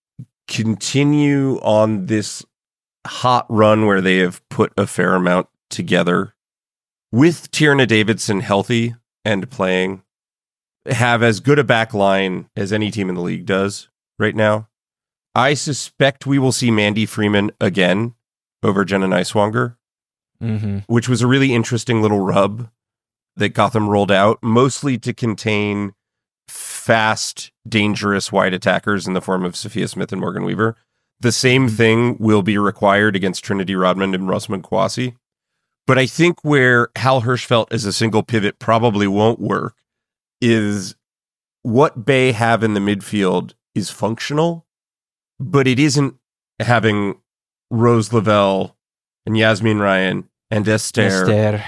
continue on this hot run where they have put a fair amount together, with Tierna Davidson healthy and playing, have as good a back line as any team in the league does right now. I suspect we will see Mandy Freeman again over Jenna Neiswanger, which was a really interesting little rub that Gotham rolled out, mostly to contain fast, dangerous wide attackers in the form of Sophia Smith and Morgan Weaver. The same thing will be required against Trinity Rodman and Rosamund Kwasi. But I think where Hal Hirschfeld as a single pivot probably won't work is what Bay have in the midfield is functional, but it isn't having Rose Lavelle and Yasmin Ryan and Esther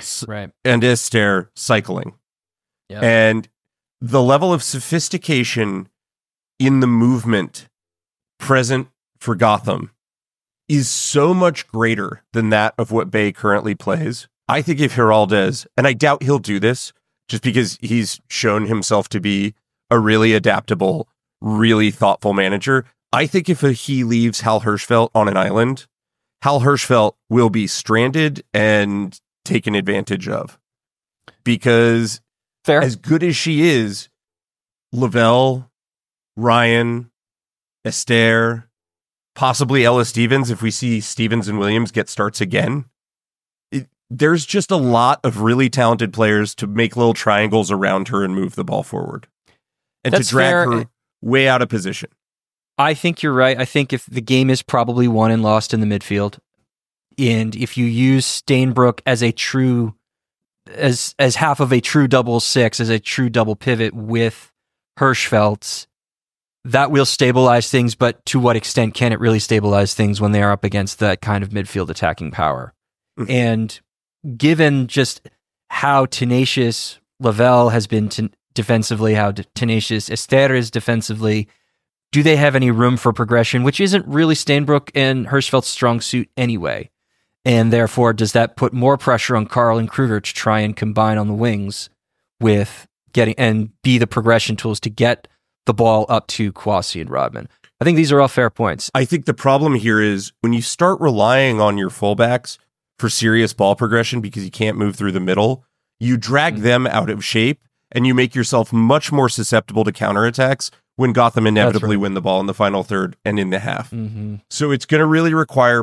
cycling. Yep. And the level of sophistication in the movement present for Gotham is so much greater than that of what Bay currently plays. I think if Giraldez, and I doubt he'll do this just because he's shown himself to be a really adaptable, really thoughtful manager. I think if he leaves Hal Hirschfeld on an island, Hal Hirschfeld will be stranded and taken advantage of. Because as good as she is, Lavelle, Ryan, Esther, possibly Ella Stevens, if we see Stevens and Williams get starts again, there's just a lot of really talented players to make little triangles around her and move the ball forward. And to drag her way out of position. I think you're right. I think if the game is probably won and lost in the midfield, and if you use Stainbrook as a true, as half of a true double six, as a true double pivot with Hirschfeld's, that will stabilize things, but to what extent can it really stabilize things when they are up against that kind of midfield attacking power? And given just how tenacious Lavelle has been defensively, how tenacious Esther is defensively, do they have any room for progression, which isn't really Stainbrook and Hirschfeld's strong suit anyway? And therefore, does that put more pressure on Carl and Kruger to try and combine on the wings with getting and be the progression tools to get the ball up to Kwasi and Rodman? I think these are all fair points. I think the problem here is when you start relying on your fullbacks for serious ball progression because you can't move through the middle, you drag them out of shape and you make yourself much more susceptible to counterattacks when Gotham inevitably win the ball in the final third and in the half. So it's going to really require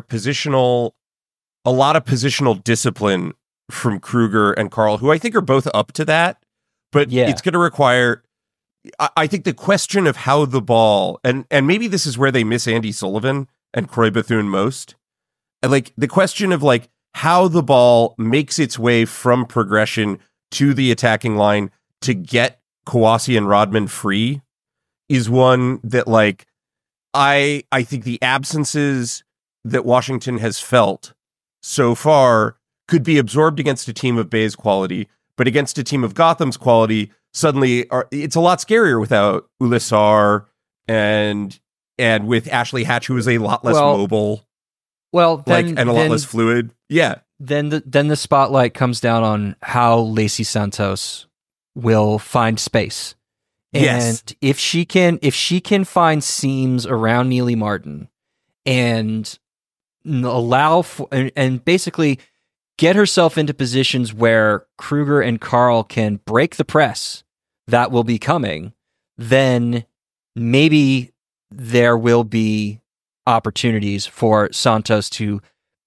a lot of positional discipline from Kruger and Carl, who I think are both up to that. But it's going to require, I think, the question of how the ball, and maybe this is where they miss Andy Sullivan and Croy Bethune most, like the question of like how the ball makes its way from progression to the attacking line to get Kwasi and Rodman free is one that, like, I think the absences that Washington has felt so far could be absorbed against a team of Bay's quality, but against a team of Gotham's quality, suddenly it's a lot scarier without Ulisar and with Ashley Hatch, who is a lot less mobile, and a lot less fluid. Yeah. Then the spotlight comes down on how Lacey Santos will find space. And if she can find seams around Neely Martin and allow for, and basically get herself into positions where Kruger and Carl can break the press that will be coming, then maybe there will be opportunities for Santos to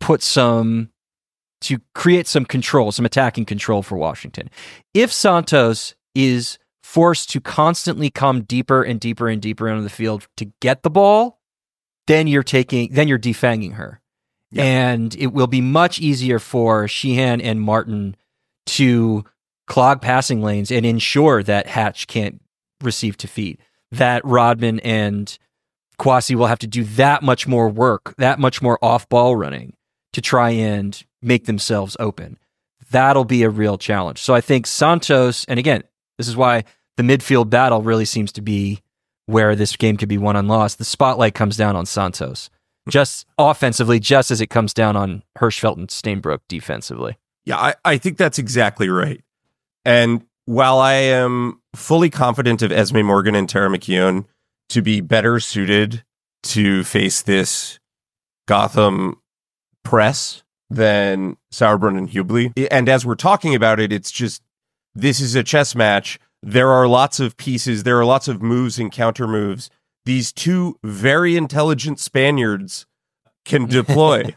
create some control, some attacking control for Washington. If Santos is forced to constantly come deeper and deeper and deeper into the field to get the ball, then you're defanging her. Yeah. And it will be much easier for Sheehan and Martin to clog passing lanes and ensure that Hatch can't receive to feet, that Rodman and Kwasi will have to do that much more work, that much more off-ball running to try and make themselves open. That'll be a real challenge. So I think Santos, and again, this is why the midfield battle really seems to be where this game could be won and lost. The spotlight comes down on Santos. just offensively, just as it comes down on Hirschfeld and Stainbrook defensively. Yeah, I think that's exactly right. And while I am fully confident of Esme Morgan and Tara McKeown to be better suited to face this Gotham press than Sauerbrunn and Hubley, and as we're talking about it, it's just, this is a chess match. There are lots of pieces. There are lots of moves and counter moves. These two very intelligent Spaniards can deploy.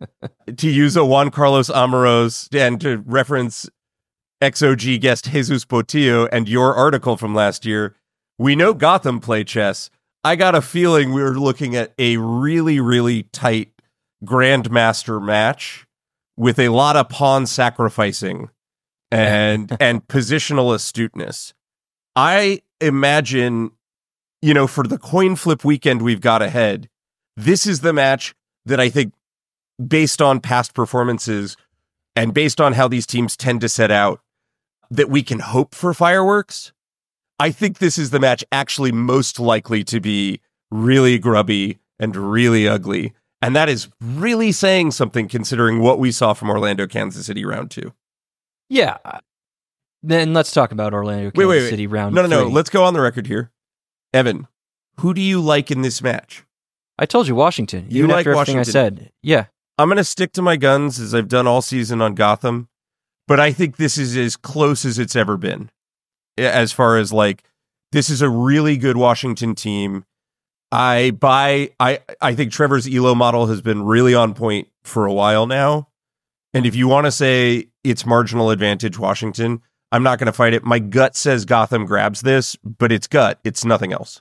To use a Juan Carlos Amoros and to reference XOG guest Jesus Portillo and your article from last year, we know Gotham play chess. I got a feeling we were looking at a really, really tight Grandmaster match with a lot of pawn sacrificing and positional astuteness. I imagine, for the coin flip weekend we've got ahead, this is the match that I think, based on past performances and based on how these teams tend to set out, that we can hope for fireworks. I think this is the match actually most likely to be really grubby and really ugly. And that is really saying something considering what we saw from Orlando, Kansas City round 2. Yeah. Then let's talk about Orlando, Kansas City round 3. No. Let's go on the record here. Evan, who do you like in this match? I told you Washington. You like after everything Washington. I said. Yeah. I'm going to stick to my guns as I've done all season on Gotham, but I think this is as close as it's ever been. As far as this is a really good Washington team. I think Trevor's ELO model has been really on point for a while now. And if you want to say it's marginal advantage Washington, I'm not going to fight it. My gut says Gotham grabs this, but it's gut. It's nothing else.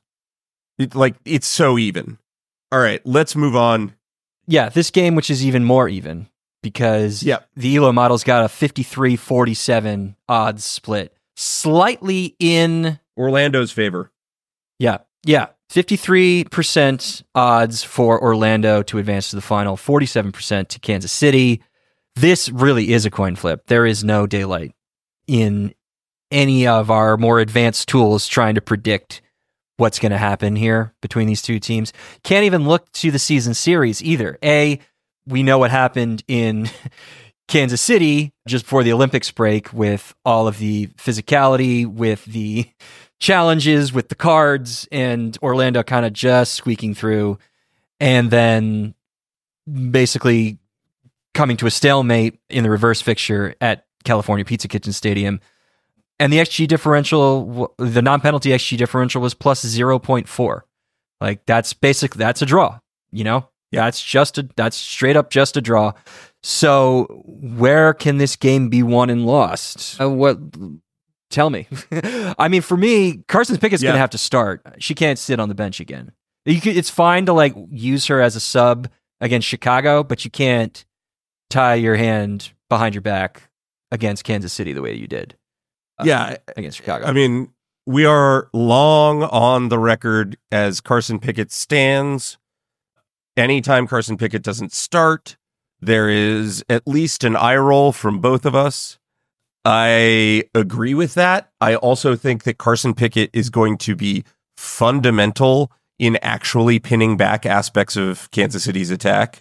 It's so even. All right, let's move on. Yeah, this game, which is even more even, because the ELO model's got a 53-47 odds split, slightly in Orlando's favor. Yeah. 53% odds for Orlando to advance to the final, 47% to Kansas City. This really is a coin flip. There is no daylight in any of our more advanced tools trying to predict what's going to happen here between these two teams. Can't even look to the season series either. We know what happened in Kansas City just before the Olympics break with all of the physicality, with the challenges, with the cards, and Orlando kind of just squeaking through, and then basically coming to a stalemate in the reverse fixture at California Pizza Kitchen Stadium. And the XG differential, the non-penalty XG differential was plus 0.4. That's a draw, Yeah. That's straight up just a draw. So where can this game be won and lost? Tell me. I mean, for me, Carson Pickett's going to have to start. She can't sit on the bench again. It's fine to use her as a sub against Chicago, but you can't tie your hand behind your back against Kansas City the way you did. Against Chicago. I mean, we are long on the record as Carson Pickett stands. Anytime Carson Pickett doesn't start, there is at least an eye roll from both of us. I agree with that. I also think that Carson Pickett is going to be fundamental in actually pinning back aspects of Kansas City's attack.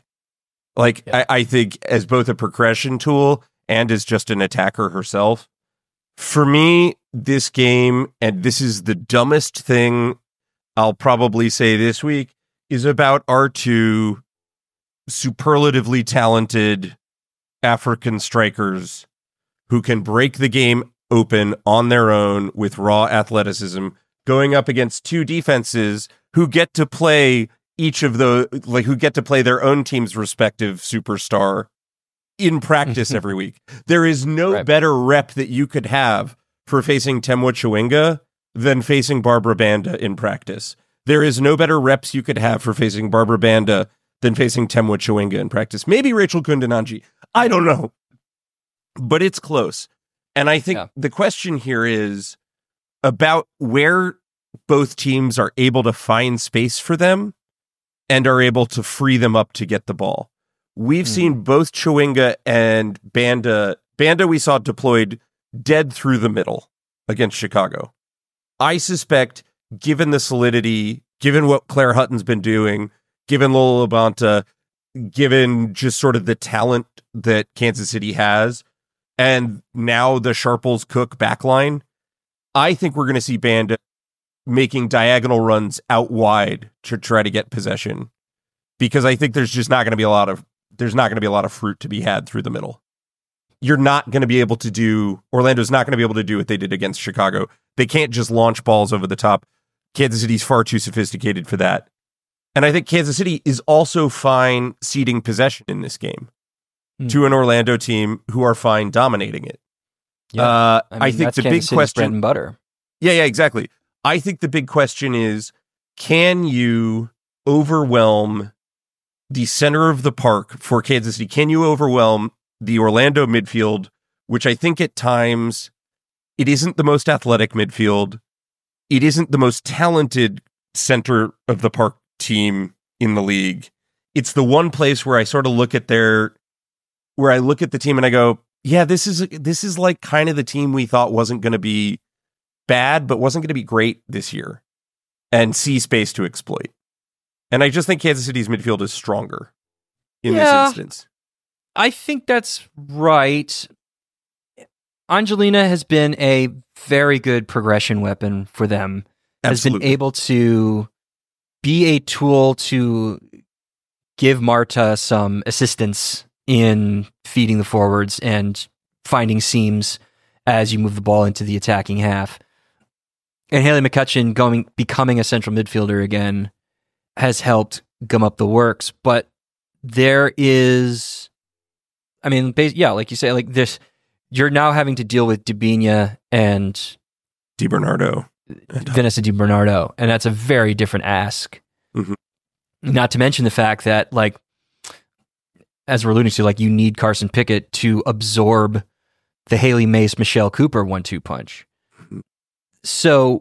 I think as both a progression tool and as just an attacker herself. For me, this game, and this is the dumbest thing I'll probably say this week, is about our two superlatively talented African strikers who can break the game open on their own with raw athleticism, going up against two defenses who get to play who get to play their own team's respective superstar in practice every week. There is no better rep that you could have for facing Temwa Chawinga than facing Barbara Banda in practice. There is no better reps you could have for facing Barbara Banda than facing Temwa Chawinga in practice. Maybe Rachel Kundananji. I don't know. But it's close. And I think the question here is about where both teams are able to find space for them and are able to free them up to get the ball. We've seen both Chawinga and Banda. Banda we saw deployed dead through the middle against Chicago. I suspect, given the solidity, given what Claire Hutton's been doing, given Lola LaBonta, given just sort of the talent that Kansas City has, and now the Sharples Cook backline, I think we're going to see Banda making diagonal runs out wide to try to get possession, because I think there's just not going to be a lot of fruit to be had through the middle. You're not going to be able to do, Orlando's not going to be able to do what they did against Chicago. They can't just launch balls over the top. Kansas City's far too sophisticated for that. And I think Kansas City is also fine ceding possession in this game to an Orlando team who are fine dominating it. Yeah. I think the Kansas big City's question, bread and butter. Yeah, exactly. I think the big question is, can you overwhelm the center of the park for Kansas City? Can you overwhelm the Orlando midfield, which I think at times it isn't the most athletic midfield. It isn't the most talented center of the park team in the league. It's the one place where I sort of look at the team and I go, yeah, this is like kind of the team we thought wasn't going to be bad, but wasn't going to be great this year, and see space to exploit. And I just think Kansas City's midfield is stronger in this instance. I think that's right. Angelina has been a very good progression weapon for them. Absolutely. Has been able to be a tool to give Marta some assistance in feeding the forwards and finding seams as you move the ball into the attacking half. And Haley McCutcheon becoming a central midfielder again has helped gum up the works. But there is, I mean, like you say, like this, you're now having to deal with Debinha and DiBernardo. Vanessa DiBernardo, and that's a very different ask. Mm-hmm. Not to mention the fact that, like, as we're alluding to, like, you need Carson Pickett to absorb the Haley Mace, Michelle Cooper 1-2 punch. Mm-hmm. So,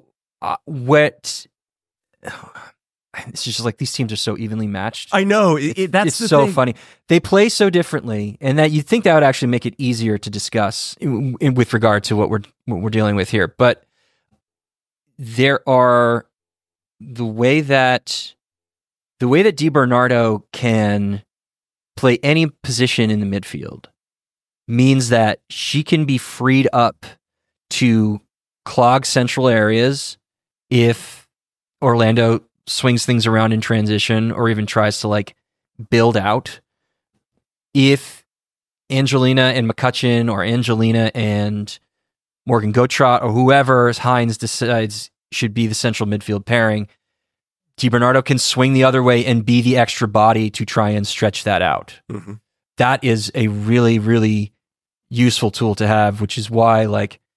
it's just like these teams are so evenly matched. I know. That's it's so thing. funny. They play so differently, and that you'd think that would actually make it easier to discuss with regard to what we're dealing with here. But there are the way that DiBernardo can play any position in the midfield means that she can be freed up to clog central areas if Orlando swings things around in transition or even tries to, like, build out. If Angelina and McCutcheon or Angelina and Morgan Gotrot or whoever Hines decides should be the central midfield pairing, DiBernardo can swing the other way and be the extra body to try and stretch that out. Mm-hmm. That is a really, really useful tool to have, which is why,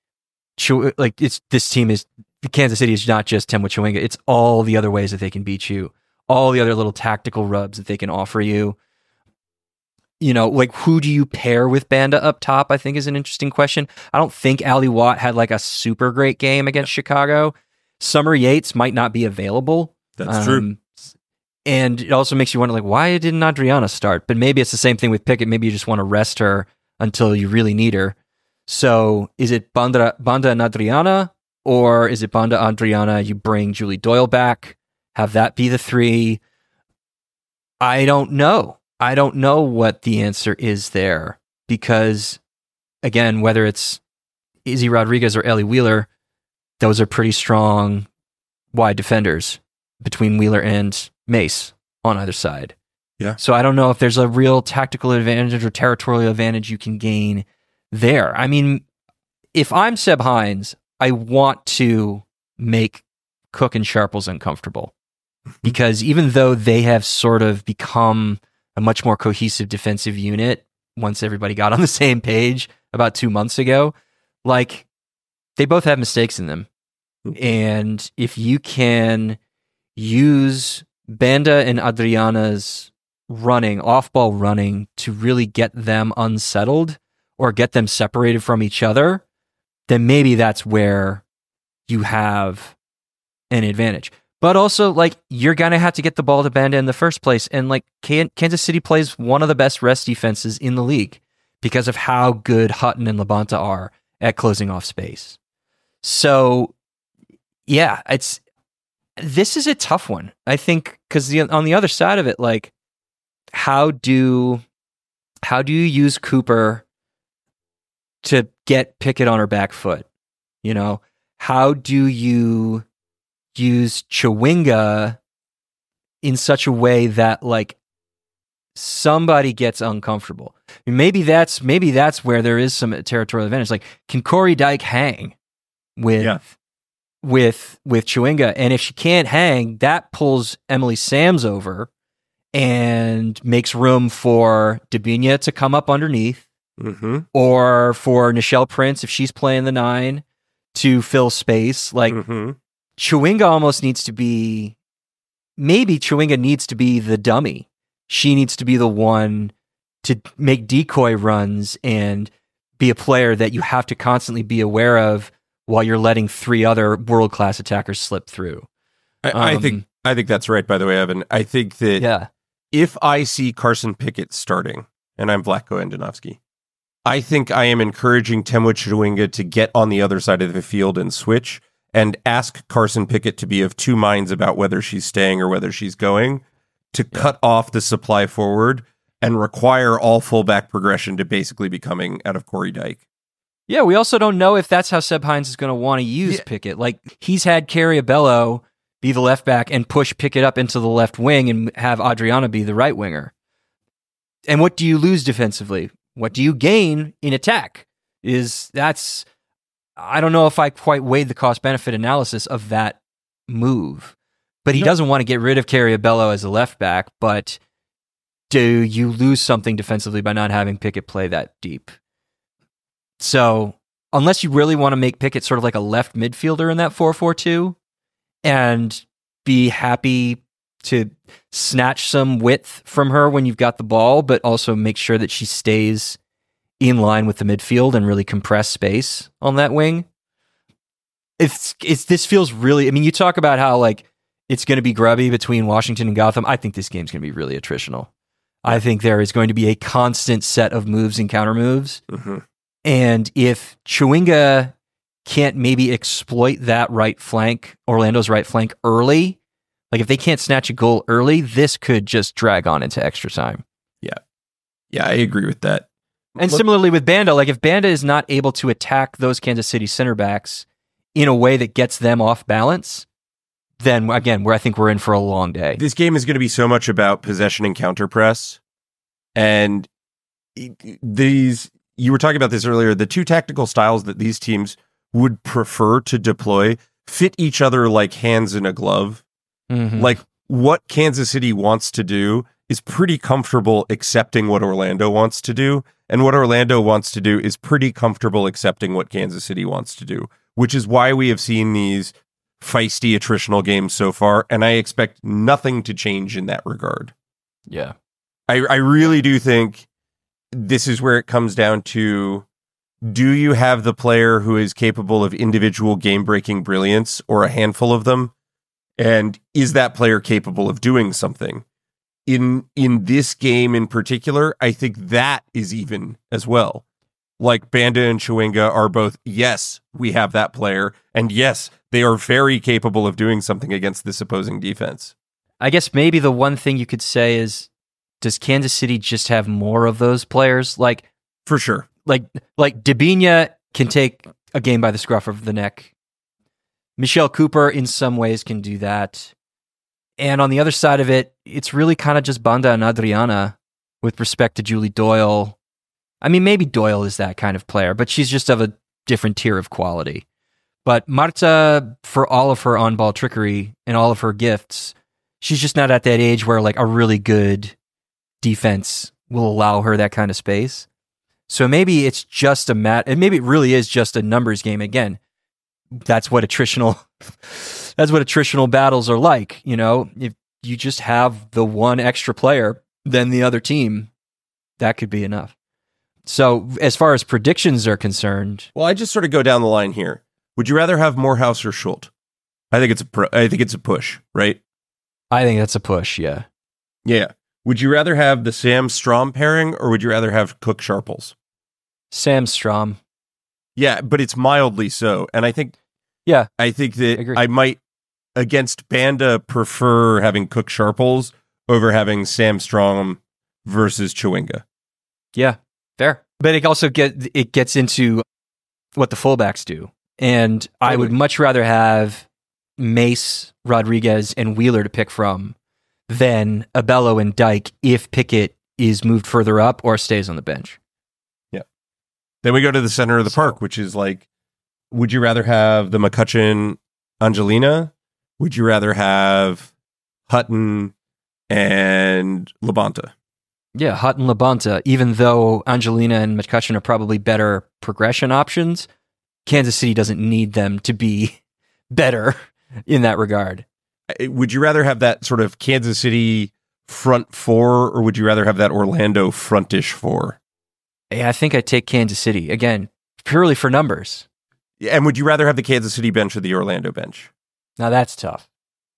Kansas City is not just Temwa Chawinga. It's all the other ways that they can beat you, all the other little tactical rubs that they can offer you. You know, like, who do you pair with Banda up top, I think is an interesting question. I don't think Ali Watt had like a super great game against Chicago. Summer Yates might not be available. That's true. And it also makes you wonder, like, why didn't Adriana start? But maybe it's the same thing with Pickett. Maybe you just want to rest her until you really need her. So is it Banda and Adriana? Or is it Banda Adriana, you bring Julie Doyle back, have that be the three? I don't know. I don't know what the answer is there. Because, again, whether it's Izzy Rodriguez or Ellie Wheeler, those are pretty strong wide defenders between Wheeler and Mace on either side. Yeah. So I don't know if there's a real tactical advantage or territorial advantage you can gain there. I mean, if I'm Seb Hines, I want to make Cook and Sharples uncomfortable, because even though they have sort of become a much more cohesive defensive unit once everybody got on the same page about 2 months ago, like, they both have mistakes in them. And if you can use Banda and Adriana's off-ball running to really get them unsettled or get them separated from each other, then maybe that's where you have an advantage. But also, like, you're going to have to get the ball to Banda in the first place. And, like, Kansas City plays one of the best rest defenses in the league because of how good Hutton and LaBonta are at closing off space. So, yeah, This is a tough one, I think, because on the other side of it, like, how do you use Cooper to get Pickett on her back foot? You know, how do you use Chwinga in such a way that like somebody gets uncomfortable? I mean, maybe that's where there is some territorial advantage. Like, can Corey Dyke hang with Chwinga? And if she can't hang, that pulls Emily Sams over and makes room for Debinha to come up underneath, or for Nichelle Prince, if she's playing the 9, to fill space. Like, Chwinga almost needs to be, maybe Chwinga needs to be the dummy. She needs to be the one to make decoy runs and be a player that you have to constantly be aware of while you're letting 3 other world-class attackers slip through. I think that's right, by the way, Evan. I think that if I see Carson Pickett starting, and I'm Vlatko Andonovski, I think I am encouraging Temwa Chwinga to get on the other side of the field and switch, and ask Carson Pickett to be of two minds about whether she's staying or whether she's going, to cut off the supply forward and require all fullback progression to basically be coming out of Corey Dyke. Yeah, we also don't know if that's how Seb Hines is going to want to use Pickett. Like, he's had Carrie Abello be the left back and push Pickett up into the left wing and have Adriana be the right winger. And what do you lose defensively? What do you gain in attack? I don't know if I quite weighed the cost-benefit analysis of that move. But he doesn't want to get rid of Carrie Abello as a left back, but do you lose something defensively by not having Pickett play that deep? So, unless you really want to make Pickett sort of like a left midfielder in that 4-4-2 and be happy to snatch some width from her when you've got the ball, but also make sure that she stays in line with the midfield and really compress space on that wing. This feels really, I mean, you talk about how like it's going to be grubby between Washington and Gotham. I think this game's going to be really attritional. I think there is going to be a constant set of moves and counter moves. And if Chwinga can't maybe exploit that right flank, Orlando's right flank early, like if they can't snatch a goal early, this could just drag on into extra time. Yeah, I agree with that. And similarly with Banda, like if Banda is not able to attack those Kansas City center backs in a way that gets them off balance, then again, I think we're in for a long day. This game is going to be so much about possession and counter press. And you were talking about this earlier, the two tactical styles that these teams would prefer to deploy fit each other like hands in a glove. Like what Kansas City wants to do is pretty comfortable accepting what Orlando wants to do. And what Orlando wants to do is pretty comfortable accepting what Kansas City wants to do, which is why we have seen these feisty attritional games so far. And I expect nothing to change in that regard. Yeah. I really do think this is where it comes down to, do you have the player who is capable of individual game-breaking brilliance, or a handful of them? And is that player capable of doing something? In this game in particular, I think that is even as well. Like Banda and Chwinga are both, yes, we have that player, and yes, they are very capable of doing something against this opposing defense. I guess maybe the one thing you could say is, does Kansas City just have more of those players? Like, for sure. Like Debinha can take a game by the scruff of the neck. Michelle Cooper in some ways can do that. And on the other side of it, it's really kind of just Banda and Adriana with respect to Julie Doyle. I mean, maybe Doyle is that kind of player, but she's just of a different tier of quality. But Marta, for all of her on-ball trickery and all of her gifts, she's just not at that age where like a really good defense will allow her that kind of space. So maybe it's just and maybe it really is just a numbers game again. That's what attritional battles are like, you know. If you just have the one extra player than the other team, that could be enough. So as far as predictions are concerned, well, I just sort of go down the line here. Would you rather have Morehouse or Schultz? I think it's a push, right? I think that's a push, yeah. Yeah. Would you rather have the Sam Strom pairing, or would you rather have Cook Sharples? Sam Strom. Yeah, but it's mildly so. And I think that I might against Banda prefer having Cook Sharples over having Sam Strom versus Chewinga. Yeah, fair. But it also gets into what the fullbacks do. And I would much rather have Mace, Rodriguez, and Wheeler to pick from than Abello and Dyke if Pickett is moved further up or stays on the bench. Yeah. Then we go to the center of the park, which is like, would you rather have the McCutcheon Angelina? Would you rather have Hutton and Labonta? Yeah, Hutton, Labonta. Even though Angelina and McCutcheon are probably better progression options, Kansas City doesn't need them to be better in that regard. Would you rather have that sort of Kansas City front four, or would you rather have that Orlando frontish four? Yeah, I think I'd take Kansas City, again, purely for numbers. And would you rather have the Kansas City bench or the Orlando bench? Now that's tough.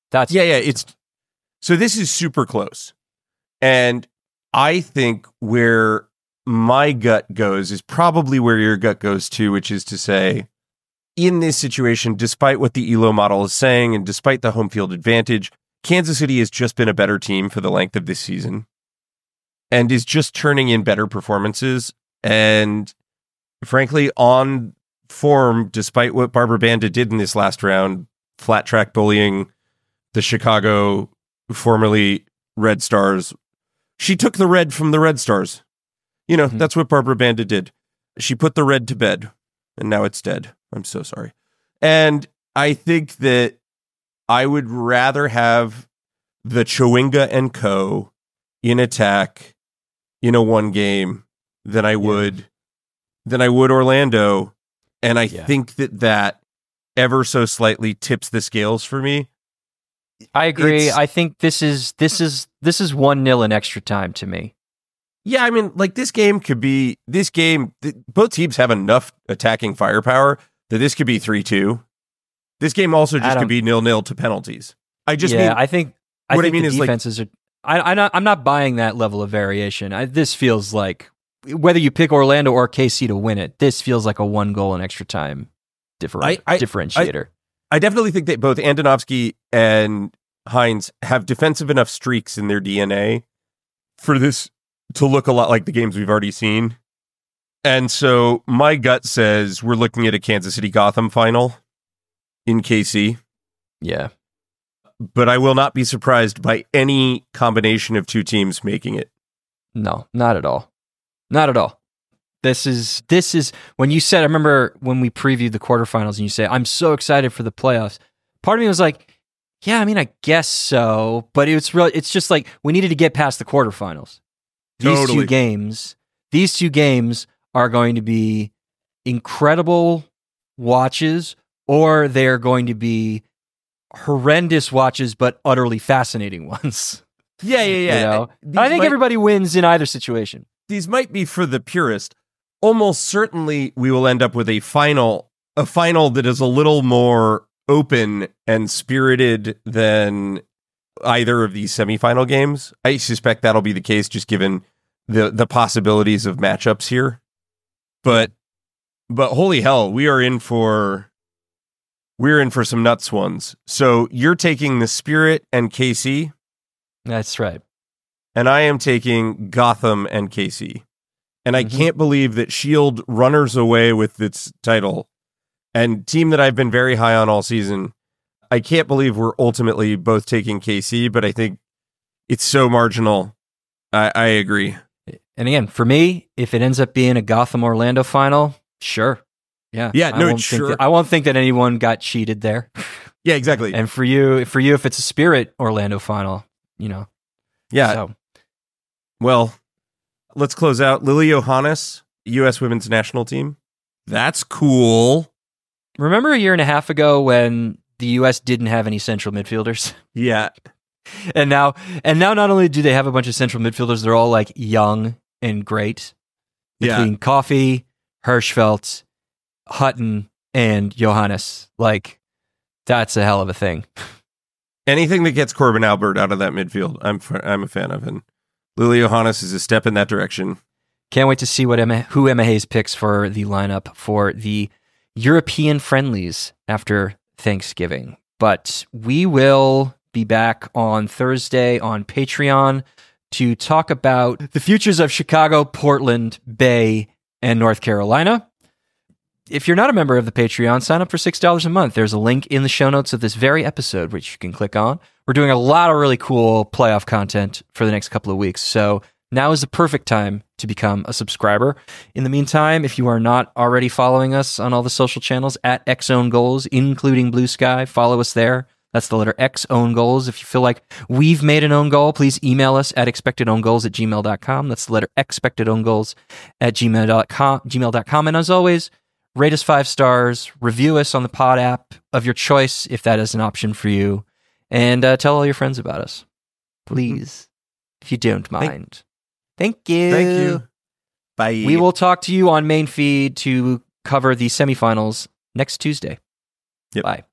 So this is super close. And I think where my gut goes is probably where your gut goes too, which is to say, in this situation, despite what the ELO model is saying and despite the home field advantage, Kansas City has just been a better team for the length of this season and is just turning in better performances. And frankly, on form, despite what Barbara Banda did in this last round, flat track bullying the Chicago, formerly Red Stars. She took the red from the Red Stars. You know, that's what Barbara Banda did. She put the red to bed, and now it's dead. I'm so sorry. And I think that I would rather have the Chewinga and Co. in attack in a one game than I would Orlando. And I think that ever so slightly tips the scales for me. I agree. I think this is 1-0 in extra time to me. Yeah, I mean, like both teams have enough attacking firepower that this could be 3-2. This game also just could be 0-0 to penalties. I think the defenses are. I'm not buying that level of variation. This feels like, whether you pick Orlando or KC to win it, this feels like a 1 goal in extra time differentiator. I definitely think that both Andonovski and Hines have defensive enough streaks in their DNA for this to look a lot like the games we've already seen. And so my gut says we're looking at a Kansas City Gotham final in KC. Yeah. But I will not be surprised by any combination of two teams making it. No, not at all. Not at all. This is when you said, I remember when we previewed the quarterfinals and you say, I'm so excited for the playoffs. Part of me was like, yeah, I mean, I guess so, but it's just like we needed to get past the quarterfinals. These two games are going to be incredible watches, or they're going to be horrendous watches, but utterly fascinating ones. Yeah. You know? I think everybody wins in either situation. These might be for the purist. Almost certainly we will end up with a final that is a little more open and spirited than either of these semifinal games. I suspect that'll be the case, just given the possibilities of matchups here. But holy hell, we're in for some nuts ones. So you're taking the Spirit and KC. That's right. And I am taking Gotham and KC. And I can't believe that Shield runners away with its title, and team that I've been very high on all season. I can't believe we're ultimately both taking KC, but I think it's so marginal. I agree. And again, for me, if it ends up being a Gotham Orlando final, sure. Yeah. Yeah. No, sure. I won't think that anyone got cheated there. Yeah, exactly. And for you, if it's a Spirit Orlando final, Yeah. So. Well, let's close out. Lily Johannes, U.S. women's national team. That's cool. Remember a year and a half ago when the U.S. didn't have any central midfielders? Yeah. And now not only do they have a bunch of central midfielders, they're all like young and great. Between Coffey, Hirschfeld, Hutton, and Johannes. Like, that's a hell of a thing. Anything that gets Corbin Albert out of that midfield, I'm a fan of. And Lily Johannes is a step in that direction. Can't wait to see who Emma Hayes picks for the lineup for the European friendlies after Thanksgiving. But we will be back on Thursday on Patreon to talk about the futures of Chicago, Portland, Bay, and North Carolina. If you're not a member of the Patreon, sign up for $6 a month. There's a link in the show notes of this very episode, which you can click on. We're doing a lot of really cool playoff content for the next couple of weeks. So now is the perfect time to become a subscriber. In the meantime, if you are not already following us on all the social channels at XOwnGoals, including Blue Sky, follow us there. That's the letter X, Own Goals. If you feel like we've made an own goal, please email us at expectedowngoals@gmail.com. That's the letter expectedowngoals@gmail.com. And as always, rate us 5 stars, review us on the pod app of your choice if that is an option for you, and tell all your friends about us. Please, if you don't mind. Thank you. Thank you. Bye. We will talk to you on main feed to cover the semifinals next Tuesday. Yep. Bye.